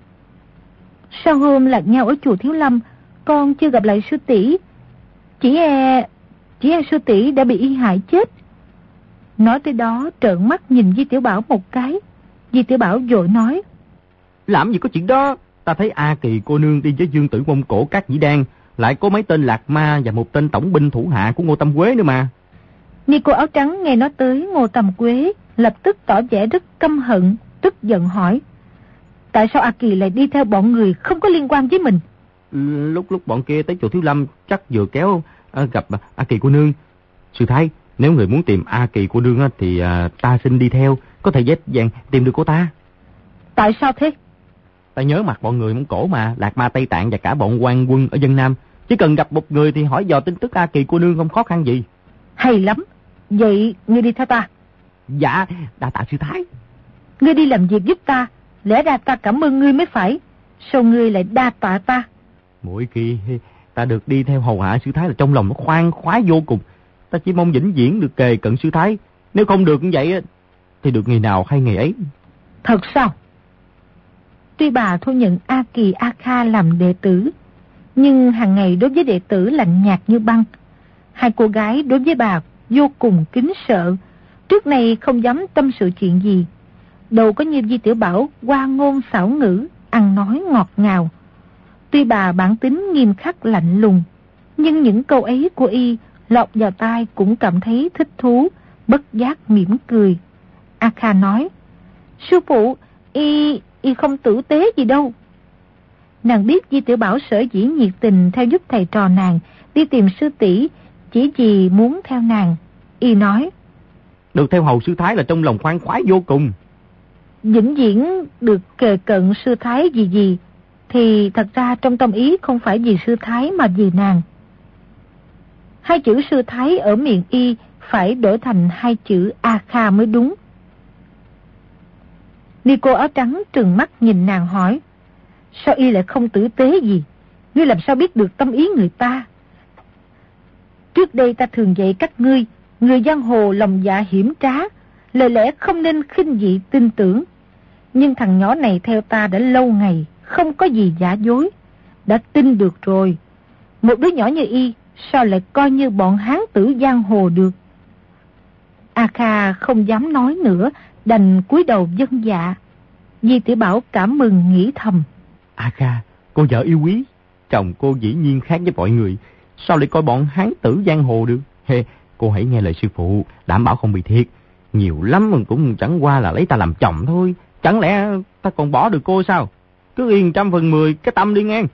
sau hôm lạc nhau ở chùa Thiếu Lâm, con chưa gặp lại sư tỷ. Chỉ e sư tỷ đã bị y hại chết. Nói tới đó trợn mắt nhìn Di Tiểu Bảo một cái. Di Tiểu Bảo vội nói, làm gì có chuyện đó. Ta thấy A Kỳ cô nương đi với Dương Tử Mông Cổ Cát Dĩ Đan, lại có mấy tên lạc ma và một tên tổng binh thủ hạ của Ngô Tâm Quế nữa mà. Ni cô áo trắng nghe nói tới Ngô Tâm Quế, lập tức tỏ vẻ rất căm hận, tức giận hỏi, tại sao A Kỳ lại đi theo bọn người không có liên quan với mình? Lúc bọn kia tới chùa Thiếu Lâm chắc vừa kéo gặp A Kỳ cô nương. Sư thái, nếu người muốn tìm A Kỳ cô nương thì ta xin đi theo, có thể dễ dàng tìm được cô ta. Tại sao thế? Ta nhớ mặt bọn người Mông Cổ mà, Lạc Ma Tây Tạng và cả bọn quan quân ở dân Nam. Chỉ cần gặp một người thì hỏi dò tin tức A Kỳ cô nương không khó khăn gì. Hay lắm. Vậy ngươi đi theo ta. Dạ, đa tạ sư thái. Ngươi đi làm việc giúp ta, lẽ ra ta cảm ơn ngươi mới phải. Sao ngươi lại đa tạ ta? Mỗi khi ta được đi theo hầu hạ sư thái là trong lòng nó khoan khoái vô cùng. Ta chỉ mong vĩnh viễn được kề cận sư thái. Nếu không được như vậy thì được ngày nào hay ngày ấy. Thật sao? Tuy bà thu nhận A Kỳ A Kha làm đệ tử, nhưng hàng ngày đối với đệ tử lạnh nhạt như băng. Hai cô gái đối với bà vô cùng kính sợ, trước nay không dám tâm sự chuyện gì. Đâu có như Di Tiểu Bảo hoa ngôn xảo ngữ, ăn nói ngọt ngào. Tuy bà bản tính nghiêm khắc lạnh lùng, nhưng những câu ấy của y lọt vào tai cũng cảm thấy thích thú, bất giác mỉm cười. A Kha nói, sư phụ, y không tử tế gì đâu. Nàng biết Di Tiểu Bảo sở dĩ nhiệt tình theo giúp thầy trò nàng đi tìm sư tỷ chỉ vì muốn theo nàng. Y nói, được theo hầu sư thái là trong lòng khoan khoái vô cùng. vĩnh viễn được kề cận sư thái gì thì thật ra trong tâm ý không phải vì sư thái mà vì nàng. Hai chữ sư thái ở miệng y phải đổi thành hai chữ A Kha mới đúng. Ni cô áo trắng trừng mắt nhìn nàng hỏi, sao y lại không tử tế gì? Ngươi làm sao biết được tâm ý người ta? Trước đây ta thường dạy các ngươi, người giang hồ lòng dạ hiểm trá, lời lẽ không nên khinh dị tin tưởng. Nhưng thằng nhỏ này theo ta đã lâu ngày, không có gì giả dối, đã tin được rồi. Một đứa nhỏ như y, sao lại coi như bọn hán tử giang hồ được? A Kha không dám nói nữa, đành cúi đầu vâng dạ. Di Tiểu Bảo cảm mừng nghĩ thầm. A Kha, cô vợ yêu quý, chồng cô dĩ nhiên khác với mọi người, sao lại coi bọn hán tử giang hồ được? Cô hãy nghe lời sư phụ, đảm bảo không bị thiệt. Nhiều lắm mình cũng chẳng qua là lấy ta làm chồng thôi, chẳng lẽ ta còn bỏ được cô sao? Cứ yên 100% cái tâm đi ngang.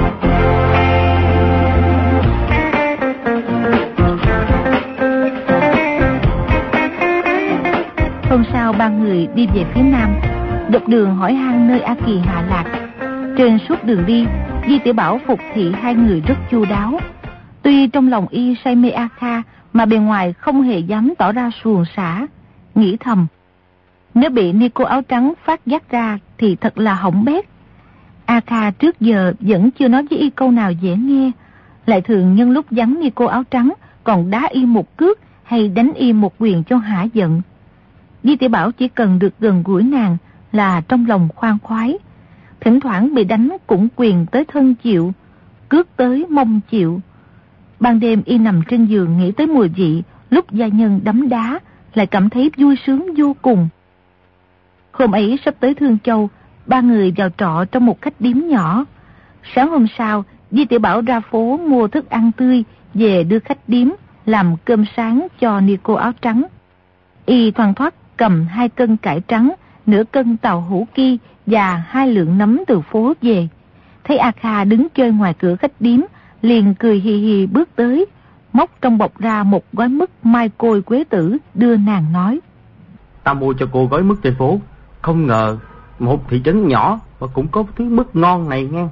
Hôm sau ba người đi về phía nam, dọc đường hỏi han nơi A Kỳ hạ lạc. Trên suốt đường đi, Di Tiểu Bảo phục thị hai người rất chu đáo. Tuy trong lòng y say mê A Kha, mà bề ngoài không hề dám tỏ ra suồng sã, nghĩ thầm: nếu bị ni cô áo trắng phát giác ra thì thật là hỏng bét. A Kha trước giờ vẫn chưa nói với y câu nào dễ nghe, lại thường nhân lúc vắng ni cô áo trắng còn đá y một cước hay đánh y một quyền cho hả giận. Di Tiểu Bảo chỉ cần được gần gũi nàng là trong lòng khoan khoái, thỉnh thoảng bị đánh cũng quyền tới thân chịu, cước tới mông chịu. Ban đêm y nằm trên giường nghĩ tới mùi vị lúc gia nhân đấm đá, lại cảm thấy vui sướng vô cùng. Hôm ấy sắp tới Thương Châu, ba người vào trọ trong một khách điếm nhỏ. Sáng hôm sau, Di Tiểu Bảo ra phố mua thức ăn tươi về đưa khách điếm làm cơm sáng cho ni cô áo trắng. Y thoăn thoắt cầm 2 cân cải trắng, nửa cân tàu hũ ki và 2 lượng nấm từ phố về. Thấy A Kha đứng chơi ngoài cửa khách điếm, liền cười hì hì bước tới, móc trong bọc ra một gói mứt mai côi quế tử đưa nàng nói: ta mua cho cô gói mứt trên phố, không ngờ một thị trấn nhỏ mà cũng có thứ mứt ngon này nghe.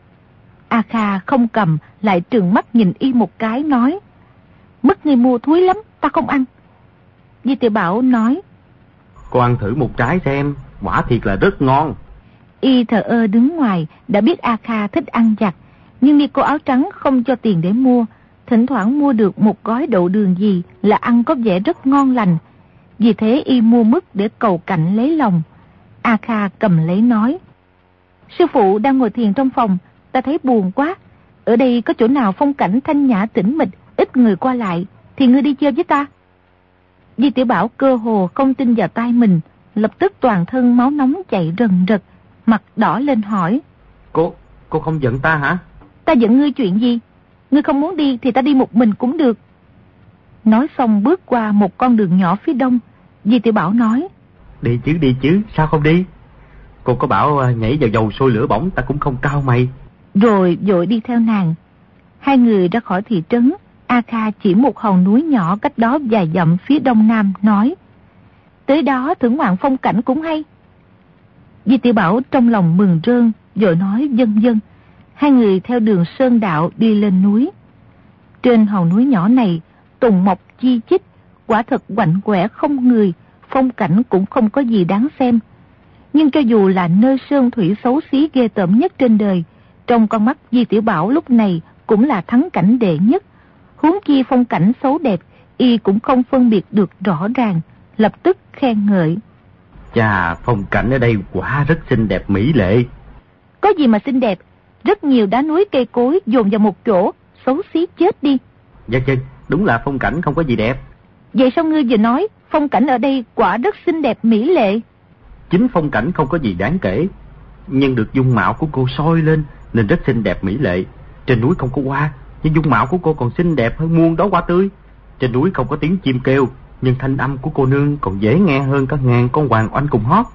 A Kha không cầm, lại trừng mắt nhìn y một cái nói: mứt ngươi mua thúi lắm, ta không ăn. Di Tiểu Bảo nói: cô ăn thử một trái xem, quả thiệt là rất ngon. Y thờ ơ đứng ngoài, đã biết A Kha thích ăn vặt, nhưng ni cô áo trắng không cho tiền để mua, thỉnh thoảng mua được một gói đậu đường gì là ăn có vẻ rất ngon lành. Vì thế y mua mứt để cầu cạnh lấy lòng. A Kha cầm lấy nói: sư phụ đang ngồi thiền trong phòng, ta thấy buồn quá. Ở đây có chỗ nào phong cảnh thanh nhã tĩnh mịch, ít người qua lại, thì ngươi đi chơi với ta. Di Tiểu Bảo cơ hồ không tin vào tai mình, lập tức toàn thân máu nóng chạy rần rật, mặt đỏ lên hỏi: Cô không giận ta hả? Ta giận ngươi chuyện gì? Ngươi không muốn đi thì ta đi một mình cũng được. Nói xong bước qua một con đường nhỏ phía đông. Di Tiểu Bảo nói: đi chứ, sao không đi? Cô có bảo nhảy vào dầu sôi lửa bỏng, ta cũng không cau mày. Rồi vội đi theo nàng. Hai người ra khỏi thị trấn. A Kha chỉ một hòn núi nhỏ cách đó vài dặm phía đông nam, nói: tới đó thưởng ngoạn phong cảnh cũng hay. Di Tiểu Bảo trong lòng mừng rơn, vội nói vâng vâng. Hai người theo đường sơn đạo đi lên núi. Trên hòn núi nhỏ này, tùng mọc chi chít, quả thật quạnh quẻ không người, phong cảnh cũng không có gì đáng xem. Nhưng cho dù là nơi sơn thủy xấu xí ghê tởm nhất trên đời, trong con mắt Di Tiểu Bảo lúc này cũng là thắng cảnh đệ nhất. Huống chi phong cảnh xấu đẹp, y cũng không phân biệt được rõ ràng, lập tức khen ngợi: chà, phong cảnh ở đây quả rất xinh đẹp mỹ lệ. Có gì mà xinh đẹp, rất nhiều đá núi cây cối dồn vào một chỗ, xấu xí chết đi. Dạ chứ, đúng là phong cảnh không có gì đẹp. Vậy sao ngươi vừa nói phong cảnh ở đây quả rất xinh đẹp mỹ lệ? Chính phong cảnh không có gì đáng kể, nhưng được dung mạo của cô soi lên nên rất xinh đẹp mỹ lệ. Trên núi không có hoa, nhưng dung mạo của cô còn xinh đẹp hơn muôn đóa hoa tươi. Trên núi không có tiếng chim kêu, nhưng thanh âm của cô nương còn dễ nghe hơn cả ngàn con hoàng oanh cùng hót.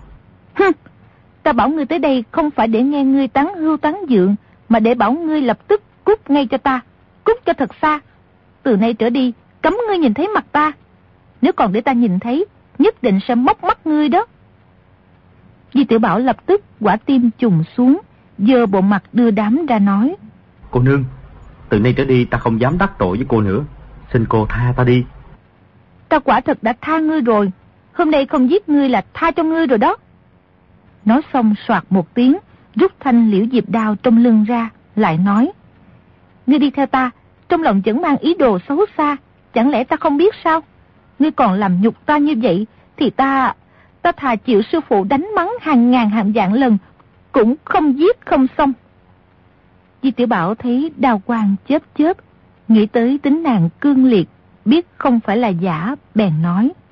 Ta bảo ngươi tới đây không phải để nghe ngươi tán hưu tán dượng, mà để bảo ngươi lập tức cút ngay cho ta, cút cho thật xa. Từ nay trở đi, cấm ngươi nhìn thấy mặt ta. Nếu còn để ta nhìn thấy, nhất định sẽ móc mắt ngươi đó. Di Tiểu Bảo lập tức quả tim trùng xuống, giơ bộ mặt đưa đám ra nói: cô nương, từ nay trở đi ta không dám đắc tội với cô nữa, xin cô tha ta đi. Ta quả thật đã tha ngươi rồi, hôm nay không giết ngươi là tha cho ngươi rồi đó. Nói xong soạt một tiếng, rút thanh liễu diệp đao trong lưng ra, lại nói: ngươi đi theo ta, trong lòng vẫn mang ý đồ xấu xa, chẳng lẽ ta không biết sao? Ngươi còn làm nhục ta như vậy, thì ta thà chịu sư phụ đánh mắng hàng ngàn hàng vạn lần, cũng không giết không xong. Di Tiểu Bảo thấy đao quang chớp chớp, nghĩ tới tính nàng cương liệt, biết không phải là giả, bèn nói: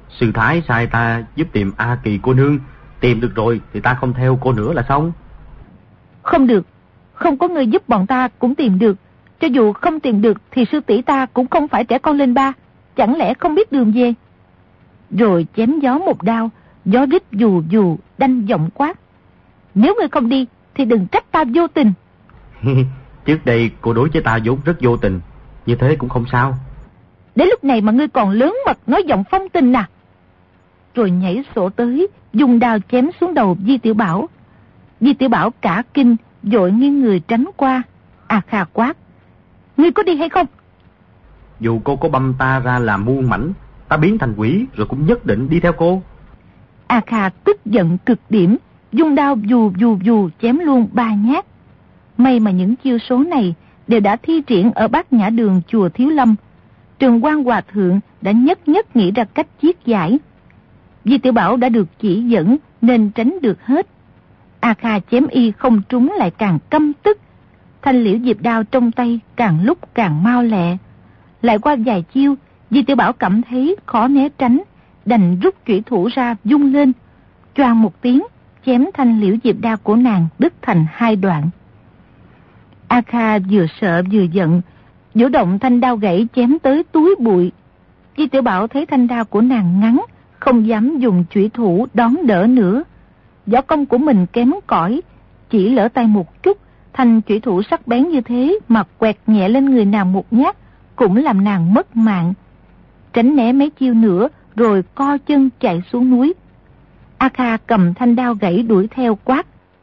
Sư thái sai ta giúp tìm A Kỳ cô nương. Tìm được rồi thì ta không theo cô nữa là xong. Không được, không có người giúp bọn ta cũng tìm được. Cho dù không tìm được thì sư tỷ ta cũng không phải trẻ con lên ba. Chẳng lẽ không biết đường về? Rồi chém gió một đao, gió rít dù dù, đanh giọng quát. Nếu ngươi không đi thì đừng trách ta vô tình. Trước đây cô đối với ta vốn rất vô tình, như thế cũng không sao. Đến lúc này mà ngươi còn lớn mật nói giọng phong tình à? Rồi nhảy sổ tới, dùng đao chém xuống đầu Di Tiểu Bảo. Di Tiểu Bảo cả kinh, vội nghiêng người tránh qua. A Kha quát. Ngươi có đi hay không? Dù cô có băm ta ra làm muôn mảnh, ta biến thành quỷ rồi cũng nhất định đi theo cô. A Kha tức giận cực điểm, dùng đao dù dù dù chém luôn 3 nhát. May mà những chiêu số này đều đã thi triển ở Bát Nhã Đường chùa Thiếu Lâm. Trường Quan Hòa Thượng đã nhất nghĩ ra cách chiết giải. Di Tiểu Bảo đã được chỉ dẫn nên tránh được hết. A Kha chém y không trúng lại càng căm tức. Thanh liễu diệp đao trong tay càng lúc càng mau lẹ. Lại qua vài chiêu, Di Tiểu Bảo cảm thấy khó né tránh, đành rút chủy thủ ra vung lên. Choang một tiếng, chém thanh liễu diệp đao của nàng đứt thành 2 đoạn. A Kha vừa sợ vừa giận, vũ động thanh đao gãy chém tới túi bụi. Di Tiểu Bảo thấy thanh đao của nàng ngắn, không dám dùng chủy thủ đón đỡ nữa. Võ công của mình kém cỏi, chỉ lỡ tay một chút, thanh chủy thủ sắc bén như thế mà quẹt nhẹ lên người nàng một nhát, cũng làm nàng mất mạng. Tránh né mấy chiêu nữa rồi co chân chạy xuống núi. A Kha cầm thanh đao gãy đuổi theo quát.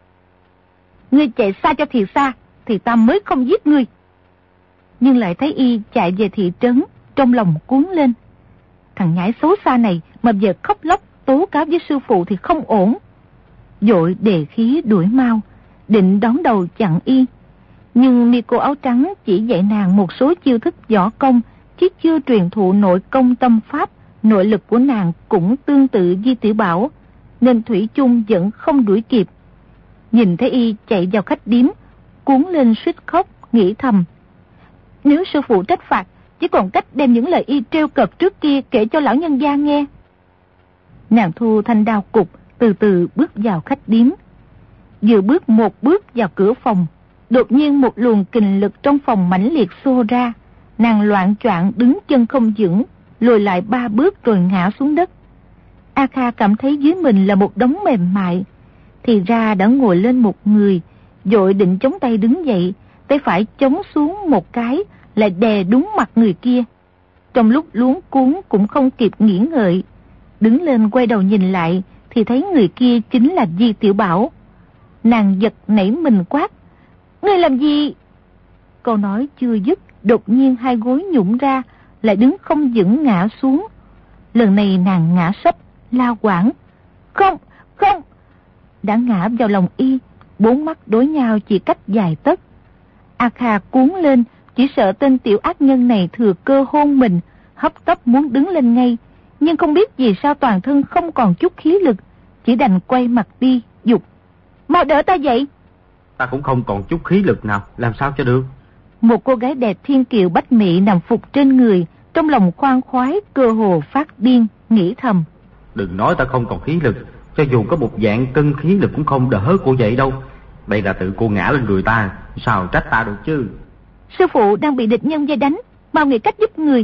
Ngươi chạy xa cho thiệt xa, thì ta mới không giết ngươi. Nhưng lại thấy y chạy về thị trấn, trong lòng cuốn lên. Thằng nhãi xấu xa này mà giờ khóc lóc tố cáo với sư phụ thì không ổn. Vội đề khí đuổi mau, định đón đầu chặn y. Nhưng ni cô áo trắng chỉ dạy nàng một số chiêu thức võ công, chứ chưa truyền thụ nội công tâm pháp. Nội lực của nàng cũng tương tự Di Tiểu Bảo, nên thủy chung vẫn không đuổi kịp. Nhìn thấy y chạy vào khách điếm, cuốn lên suýt khóc, nghĩ thầm. Nếu sư phụ trách phạt, chỉ còn cách đem những lời y trêu cợt trước kia kể cho lão nhân gia nghe. Nàng thu thanh đao cục, từ từ bước vào khách điếm. Vừa bước một bước vào cửa phòng, đột nhiên một luồng kình lực trong phòng mãnh liệt xô ra. Nàng loạng choạng đứng chân không vững, lùi lại 3 bước rồi ngã xuống đất. A Kha cảm thấy dưới mình là một đống mềm mại, thì ra đã ngồi lên một người, vội định chống tay đứng dậy, tay phải chống xuống một cái, lại đè đúng mặt người kia. Trong lúc luống cuống cũng không kịp nghĩ ngợi, đứng lên quay đầu nhìn lại, thì thấy người kia chính là Di Tiểu Bảo. Nàng giật nảy mình quát. Ngươi làm gì? Câu nói chưa dứt, đột nhiên 2 gối nhũn ra, lại đứng không vững ngã xuống. Lần này nàng ngã sấp, la quảng. Không, không! Đã ngã vào lòng y, 4 mắt đối nhau chỉ cách vài tấc. A Kha cuốn lên, chỉ sợ tên tiểu ác nhân này thừa cơ hôn mình, hấp tấp muốn đứng lên ngay, nhưng không biết vì sao toàn thân không còn chút khí lực, chỉ đành quay mặt đi, dục. Mau đỡ ta dậy! Ta cũng không còn chút khí lực nào, làm sao cho được? Một cô gái đẹp thiên kiều bách mỹ nằm phục trên người, trong lòng khoan khoái, cơ hồ phát điên, nghĩ thầm. Đừng nói ta không còn khí lực, cho dù có một dạng cân khí lực cũng không đỡ cô dậy đâu. Đây là tự cô ngã lên người ta, sao trách ta được chứ? Sư phụ đang bị địch nhân vây đánh, mau nghĩ cách giúp người.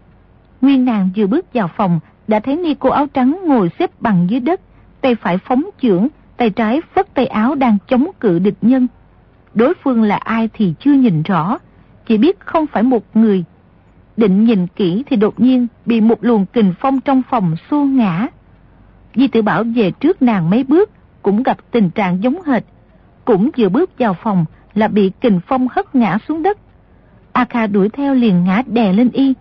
Nguyên nàng vừa bước vào phòng, đã thấy ni cô áo trắng ngồi xếp bằng dưới đất, tay phải phóng chưởng, tay trái phất tay áo đang chống cự địch nhân. Đối phương là ai thì chưa nhìn rõ, chỉ biết không phải một người. Định nhìn kỹ thì đột nhiên bị một luồng kình phong trong phòng xô ngã. Di Tiểu Bảo về trước nàng mấy bước, cũng gặp tình trạng giống hệt. Cũng vừa bước vào phòng là bị kình phong hất ngã xuống đất. A Kha đuổi theo liền ngã đè lên y.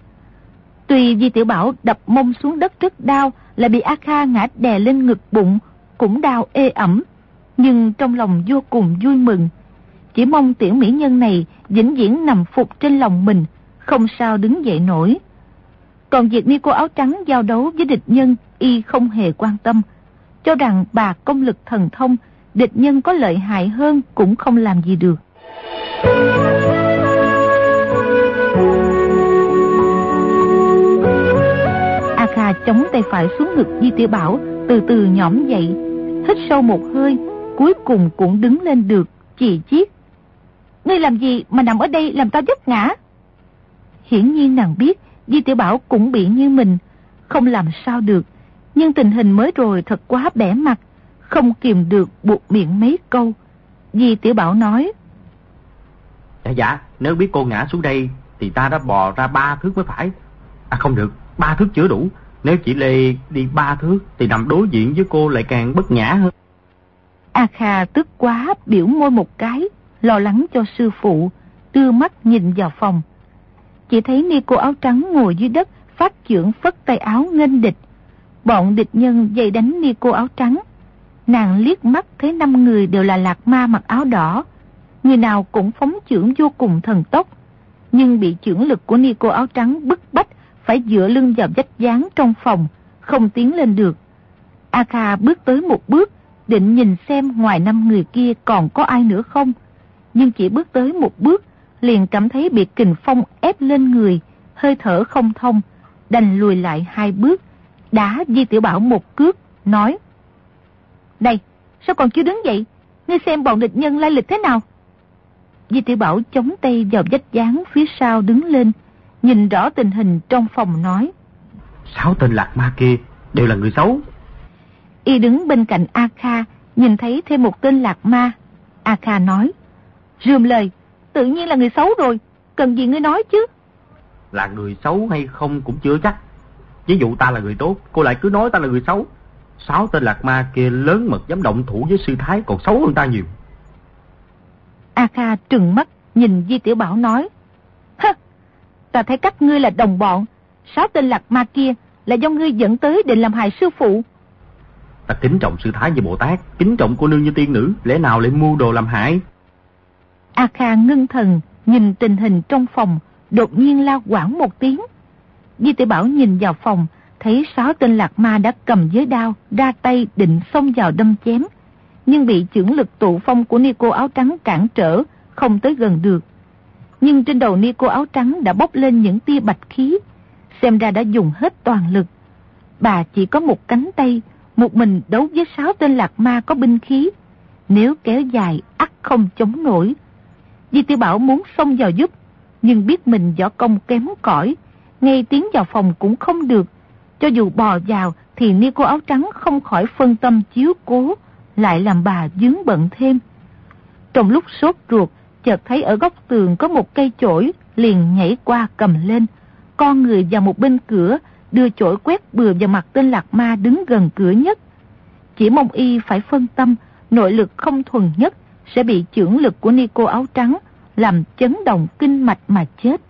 Tuy Di Tiểu Bảo đập mông xuống đất rất đau, là bị A Kha ngã đè lên ngực bụng, cũng đau ê ẩm, nhưng trong lòng vô cùng vui mừng. Chỉ mong tiểu mỹ nhân này vĩnh viễn nằm phục trên lòng mình, không sao đứng dậy nổi. Còn việc ni cô áo trắng giao đấu với địch nhân, y không hề quan tâm, cho rằng bà công lực thần thông, địch nhân có lợi hại hơn cũng không làm gì được. A Kha chống tay phải xuống ngực Di Tiểu Bảo, từ từ nhõm dậy, hít sâu một hơi, cuối cùng cũng đứng lên được, chì chiết. Ngươi làm gì mà nằm ở đây làm tao vấp ngã? Hiển nhiên nàng biết Di Tiểu Bảo cũng bị như mình, không làm sao được, nhưng tình hình mới rồi thật quá bẻ mặt, không kìm được buột miệng mấy câu. Di Tiểu Bảo nói: Dạ, nếu biết cô ngã xuống đây thì ta đã bò ra 3 thước mới phải. Không được, 3 thước chưa đủ. Nếu chỉ lê đi 3 thước thì nằm đối diện với cô lại càng bất nhã hơn. A Kha tức quá, biểu môi một cái, lo lắng cho sư phụ, đưa mắt nhìn vào phòng. Chỉ thấy ni cô áo trắng ngồi dưới đất, phát chưởng phất tay áo nghênh địch. Bọn địch nhân dây đánh ni cô áo trắng. Nàng liếc mắt thấy 5 người đều là Lạc Ma mặc áo đỏ, người nào cũng phóng chưởng vô cùng thần tốc, nhưng bị chưởng lực của ni cô áo trắng bức bách phải dựa lưng vào vách dáng trong phòng, không tiến lên được. A Kha bước tới một bước, định nhìn xem ngoài 5 người kia còn có ai nữa không, nhưng chỉ bước tới một bước liền cảm thấy bị kình phong ép lên người, hơi thở không thông, đành lùi lại 2 bước, đá Di Tiểu Bảo một cước, nói: Đây, sao còn chưa đứng dậy? Ngươi xem bọn địch nhân lai lịch thế nào? Di Tiểu Bảo chống tay vào vách dáng phía sau đứng lên, nhìn rõ tình hình trong phòng nói: 6 tên Lạc Ma kia đều là người xấu. Y đứng bên cạnh A Kha, nhìn thấy thêm một tên Lạc Ma. A Kha nói: Rườm lời, tự nhiên là người xấu rồi, cần gì ngươi nói chứ? Là người xấu hay không cũng chưa chắc. Ví dụ ta là người tốt, cô lại cứ nói ta là người xấu. 6 tên Lạc Ma kia lớn mật dám động thủ với sư thái còn xấu hơn ta nhiều. A Kha trừng mắt nhìn Di Tiểu Bảo nói: Hơ, ta thấy các ngươi là đồng bọn. 6 tên Lạc Ma kia là do ngươi dẫn tới định làm hại sư phụ. Ta kính trọng sư thái như Bồ Tát, kính trọng cô nương như tiên nữ, lẽ nào lại mưu đồ làm hại? A Kha ngưng thần nhìn tình hình trong phòng, đột nhiên la quảng một tiếng. Di Tiểu Bảo nhìn vào phòng, thấy 6 tên Lạc Ma đã cầm giới đao ra tay định xông vào đâm chém, nhưng bị chưởng lực tụ phong của ni cô áo trắng cản trở, không tới gần được. Nhưng trên đầu ni cô áo trắng đã bốc lên những tia bạch khí, xem ra đã dùng hết toàn lực. Bà chỉ có một cánh tay, một mình đấu với 6 tên Lạc Ma có binh khí, nếu kéo dài ắt không chống nổi. Di Tiểu Bảo muốn xông vào giúp, nhưng biết mình võ công kém cỏi, ngay tiến vào phòng cũng không được. Cho dù bò vào thì ni cô áo trắng không khỏi phân tâm chiếu cố, lại làm bà vướng bận thêm. Trong lúc sốt ruột, chợt thấy ở góc tường có một cây chổi, liền nhảy qua cầm lên, con người vào một bên cửa, đưa chổi quét bừa vào mặt tên Lạc Ma đứng gần cửa nhất. Chỉ mong y phải phân tâm, nội lực không thuần nhất sẽ bị chưởng lực của ni cô áo trắng làm chấn động kinh mạch mà chết.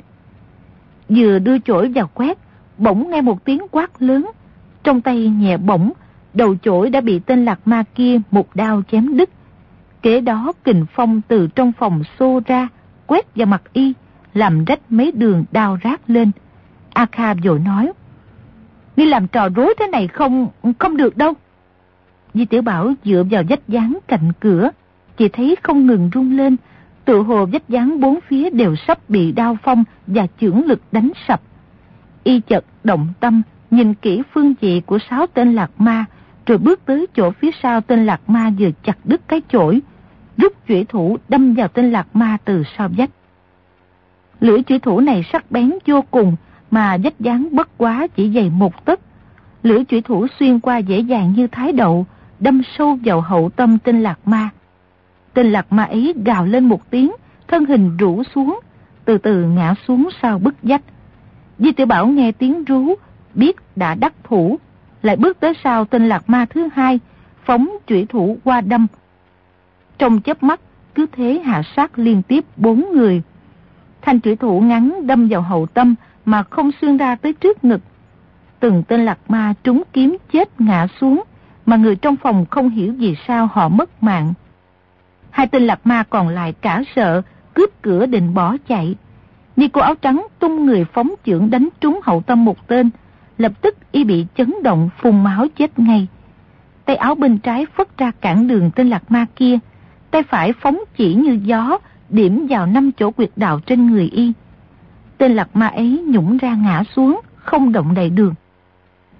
Vừa đưa chổi vào quét, bỗng nghe một tiếng quát lớn, trong tay nhẹ bỗng, đầu chổi đã bị tên Lạc Ma kia một đao chém đứt. Kế đó kình phong từ trong phòng xô ra, quét vào mặt y, làm rách mấy đường đao rát lên. A Kha vội nói: Ngươi làm trò rối thế này không được đâu. Di Tiểu Bảo dựa vào vách dáng cạnh cửa, chỉ thấy không ngừng rung lên, tự hồ vách dáng bốn phía đều sắp bị đao phong và chưởng lực đánh sập. Y chợt động tâm, nhìn kỹ phương vị của 6 tên Lạc Ma, rồi bước tới chỗ phía sau tên Lạc Ma vừa chặt đứt cái chổi, rút chủy thủ đâm vào tên Lạc Ma từ sau vách. Lưỡi chủy thủ này sắc bén vô cùng, mà vách dáng bất quá chỉ dày 1 tấc. Lưỡi chủy thủ xuyên qua dễ dàng như thái đậu, đâm sâu vào hậu tâm tên Lạc Ma. Tên Lạc Ma ấy gào lên một tiếng, thân hình rũ xuống, từ từ ngã xuống sau bức vách. Di Tiểu Bảo nghe tiếng rú, biết đã đắc thủ, lại bước tới sau tên Lạc Ma thứ 2, phóng chủy thủ qua đâm. Trong chớp mắt, cứ thế hạ sát liên tiếp 4 người. Thanh chủy thủ ngắn đâm vào hậu tâm mà không xuyên ra tới trước ngực. Từng tên Lạc Ma trúng kiếm chết ngã xuống, mà người trong phòng không hiểu vì sao họ mất mạng. 2 tên Lạc Ma còn lại cả sợ, cướp cửa định bỏ chạy. Ni cô áo trắng tung người phóng chưởng đánh trúng hậu tâm một tên, lập tức y bị chấn động phun máu chết ngay. Tay áo bên trái phất ra cản đường tên Lạc Ma kia, tay phải phóng chỉ như gió, điểm vào 5 chỗ quyệt đạo trên người y. Tên Lạc Ma ấy nhũng ra ngã xuống, không động đậy được.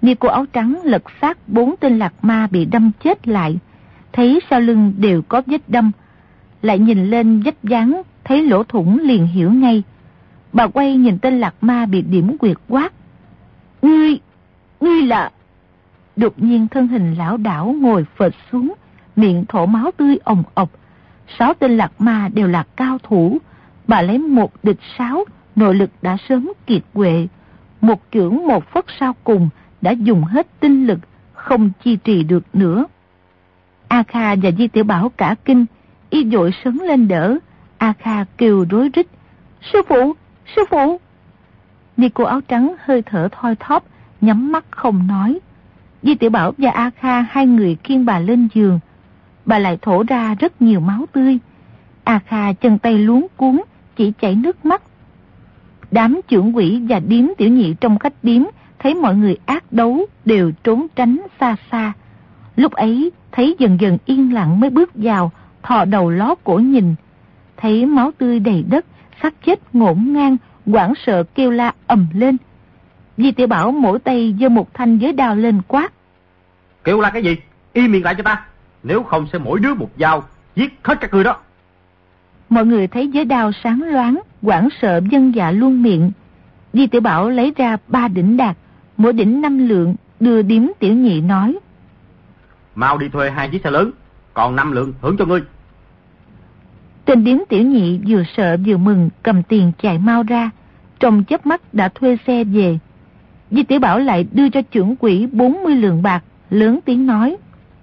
Nico áo trắng lật xác 4 tên lạc ma bị đâm chết lại, thấy sau lưng đều có vết đâm, lại nhìn lên vách dán thấy lỗ thủng liền hiểu ngay. Bà quay nhìn tên lạc ma bị điểm quyệt quát: Ngươi là... Đột nhiên thân hình lão đảo ngồi phịch xuống, miệng thổ máu tươi ồng ộc. 6 tên lạc ma đều là cao thủ, bà lấy 1 địch 6, nội lực đã sớm kiệt quệ. Một chưởng một phất sau cùng đã dùng hết tinh lực, không chi trì được nữa. A Kha và Di Tiểu Bảo cả kinh, y vội sấn lên đỡ. A Kha kêu rối rít: Sư phụ, sư phụ! Nico áo trắng hơi thở thoi thóp, nhắm mắt không nói. Di Tiểu Bảo và A Kha hai người khiêng bà lên giường. Bà lại thổ ra rất nhiều máu tươi. A Kha chân tay luống cuống, chỉ chảy nước mắt. Đám trưởng quỷ và điếm tiểu nhị trong khách điếm thấy mọi người ác đấu đều trốn tránh xa xa. Lúc ấy thấy dần dần yên lặng mới bước vào, thò đầu ló cổ nhìn. Thấy máu tươi đầy đất, xác chết ngổn ngang, hoảng sợ kêu la ầm lên. Di Tiểu Bảo mỗi tay giơ một thanh giới đao lên quát: Kêu la cái gì? Im miệng lại cho ta, nếu không sẽ mỗi đứa một dao giết hết các ngươi đó. Mọi người thấy giới đao sáng loáng, hoảng sợ vâng dạ luôn miệng. Di Tiểu Bảo lấy ra 3 đỉnh bạc, mỗi đỉnh 5 lượng, đưa điếm tiểu nhị nói: Mau đi thuê 2 chiếc xe lớn, còn 5 lượng hưởng cho ngươi. Tên điếm tiểu nhị vừa sợ vừa mừng, cầm tiền chạy mau ra, trong chớp mắt đã thuê xe về. Di Tiểu Bảo lại đưa cho trưởng quỹ 40 lượng bạc, lớn tiếng nói: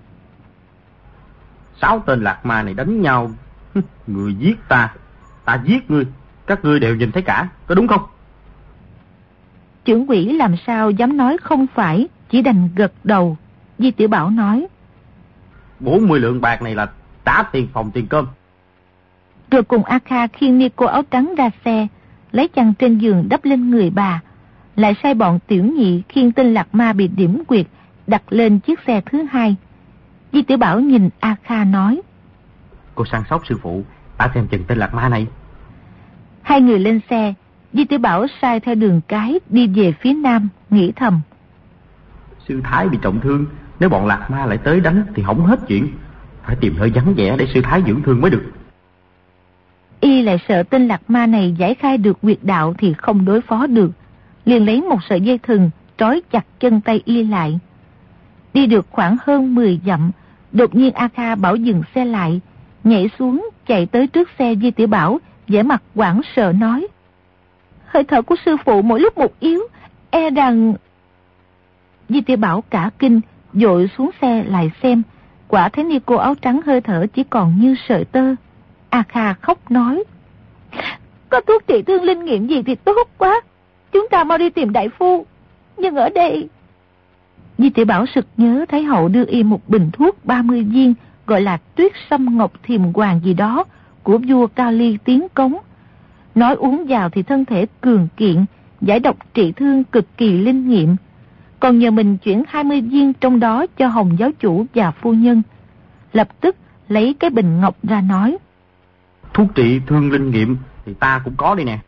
6 tên lạc ma này đánh nhau, người giết ta, ta giết ngươi, các ngươi đều nhìn thấy cả, có đúng không? Trưởng quỹ làm sao dám nói không phải, chỉ đành gật đầu. Di Tiểu Bảo nói: 40 lượng bạc này là trả tiền phòng tiền cơm. Rồi cùng A Kha khiêng Nico áo trắng ra xe, lấy chăn trên giường đắp lên người bà, lại sai bọn tiểu nhị khiêng tên lạc ma bị điểm quyệt đặt lên chiếc xe thứ 2. Di Tiểu Bảo nhìn A Kha nói: Cô săn sóc sư phụ, ta xem chừng tên lạc ma này. 2 người lên xe, Di Tiểu Bảo sai theo đường cái đi về phía nam, nghĩ thầm: Sư Thái bị trọng thương, nếu bọn lạc ma lại tới đánh thì hỏng hết chuyện, phải tìm nơi vắng vẻ để sư Thái dưỡng thương mới được. Y lại sợ tên lạc ma này giải khai được quyệt đạo thì không đối phó được, liền lấy một sợi dây thừng trói chặt chân tay y lại. Đi được khoảng hơn 10 dặm, đột nhiên A Kha bảo dừng xe lại, nhảy xuống chạy tới trước xe Di Tiểu Bảo, vẻ mặt hoảng sợ nói: Hơi thở của sư phụ mỗi lúc một yếu, e rằng... Di Tiểu Bảo cả kinh, vội xuống xe lại xem, quả thấy Nico áo trắng hơi thở chỉ còn như sợi tơ. A Kha khóc nói: Có thuốc trị thương linh nghiệm gì thì tốt quá, chúng ta mau đi tìm đại phu, nhưng ở đây... Di Tiểu Bảo sực nhớ Thái Hậu đưa y một bình thuốc 30 viên, gọi là Tuyết Sâm Ngọc Thiềm Hoàng gì đó, của vua Cao Ly tiến cống. Nói uống vào thì thân thể cường kiện, giải độc trị thương cực kỳ linh nghiệm. Còn nhờ mình chuyển 20 viên trong đó cho Hồng giáo chủ và phu nhân. Lập tức lấy cái bình ngọc ra nói: Thuốc trị thương linh nghiệm thì ta cũng có đây nè.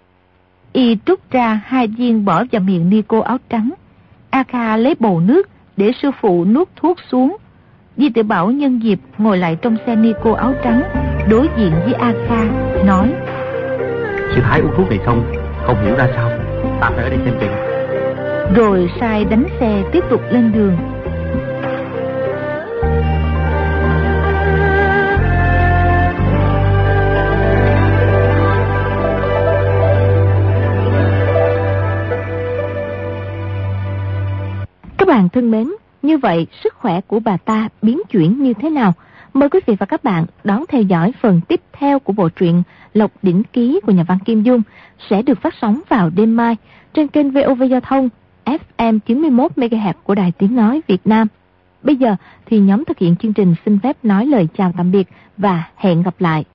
Y trút ra 2 viên bỏ vào miệng Nico áo trắng. A Kha lấy bầu nước để sư phụ nuốt thuốc xuống. Di Tiểu Bảo nhân dịp ngồi lại trong xe Nico áo trắng, đối diện với A Kha, nói: Sư Thái uống thuốc này xong, không hiểu ra sao, ta phải ở đây xem chừng. Rồi sai đánh xe tiếp tục lên đường. Các bạn thân mến, như vậy sức khỏe của bà ta biến chuyển như thế nào? Mời quý vị và các bạn đón theo dõi phần tiếp theo của bộ truyện Lộc Đỉnh Ký của nhà văn Kim Dung sẽ được phát sóng vào đêm mai trên kênh VOV Giao thông FM 91 MHz của Đài Tiếng nói Việt Nam. Bây giờ thì nhóm thực hiện chương trình xin phép nói lời chào tạm biệt và hẹn gặp lại.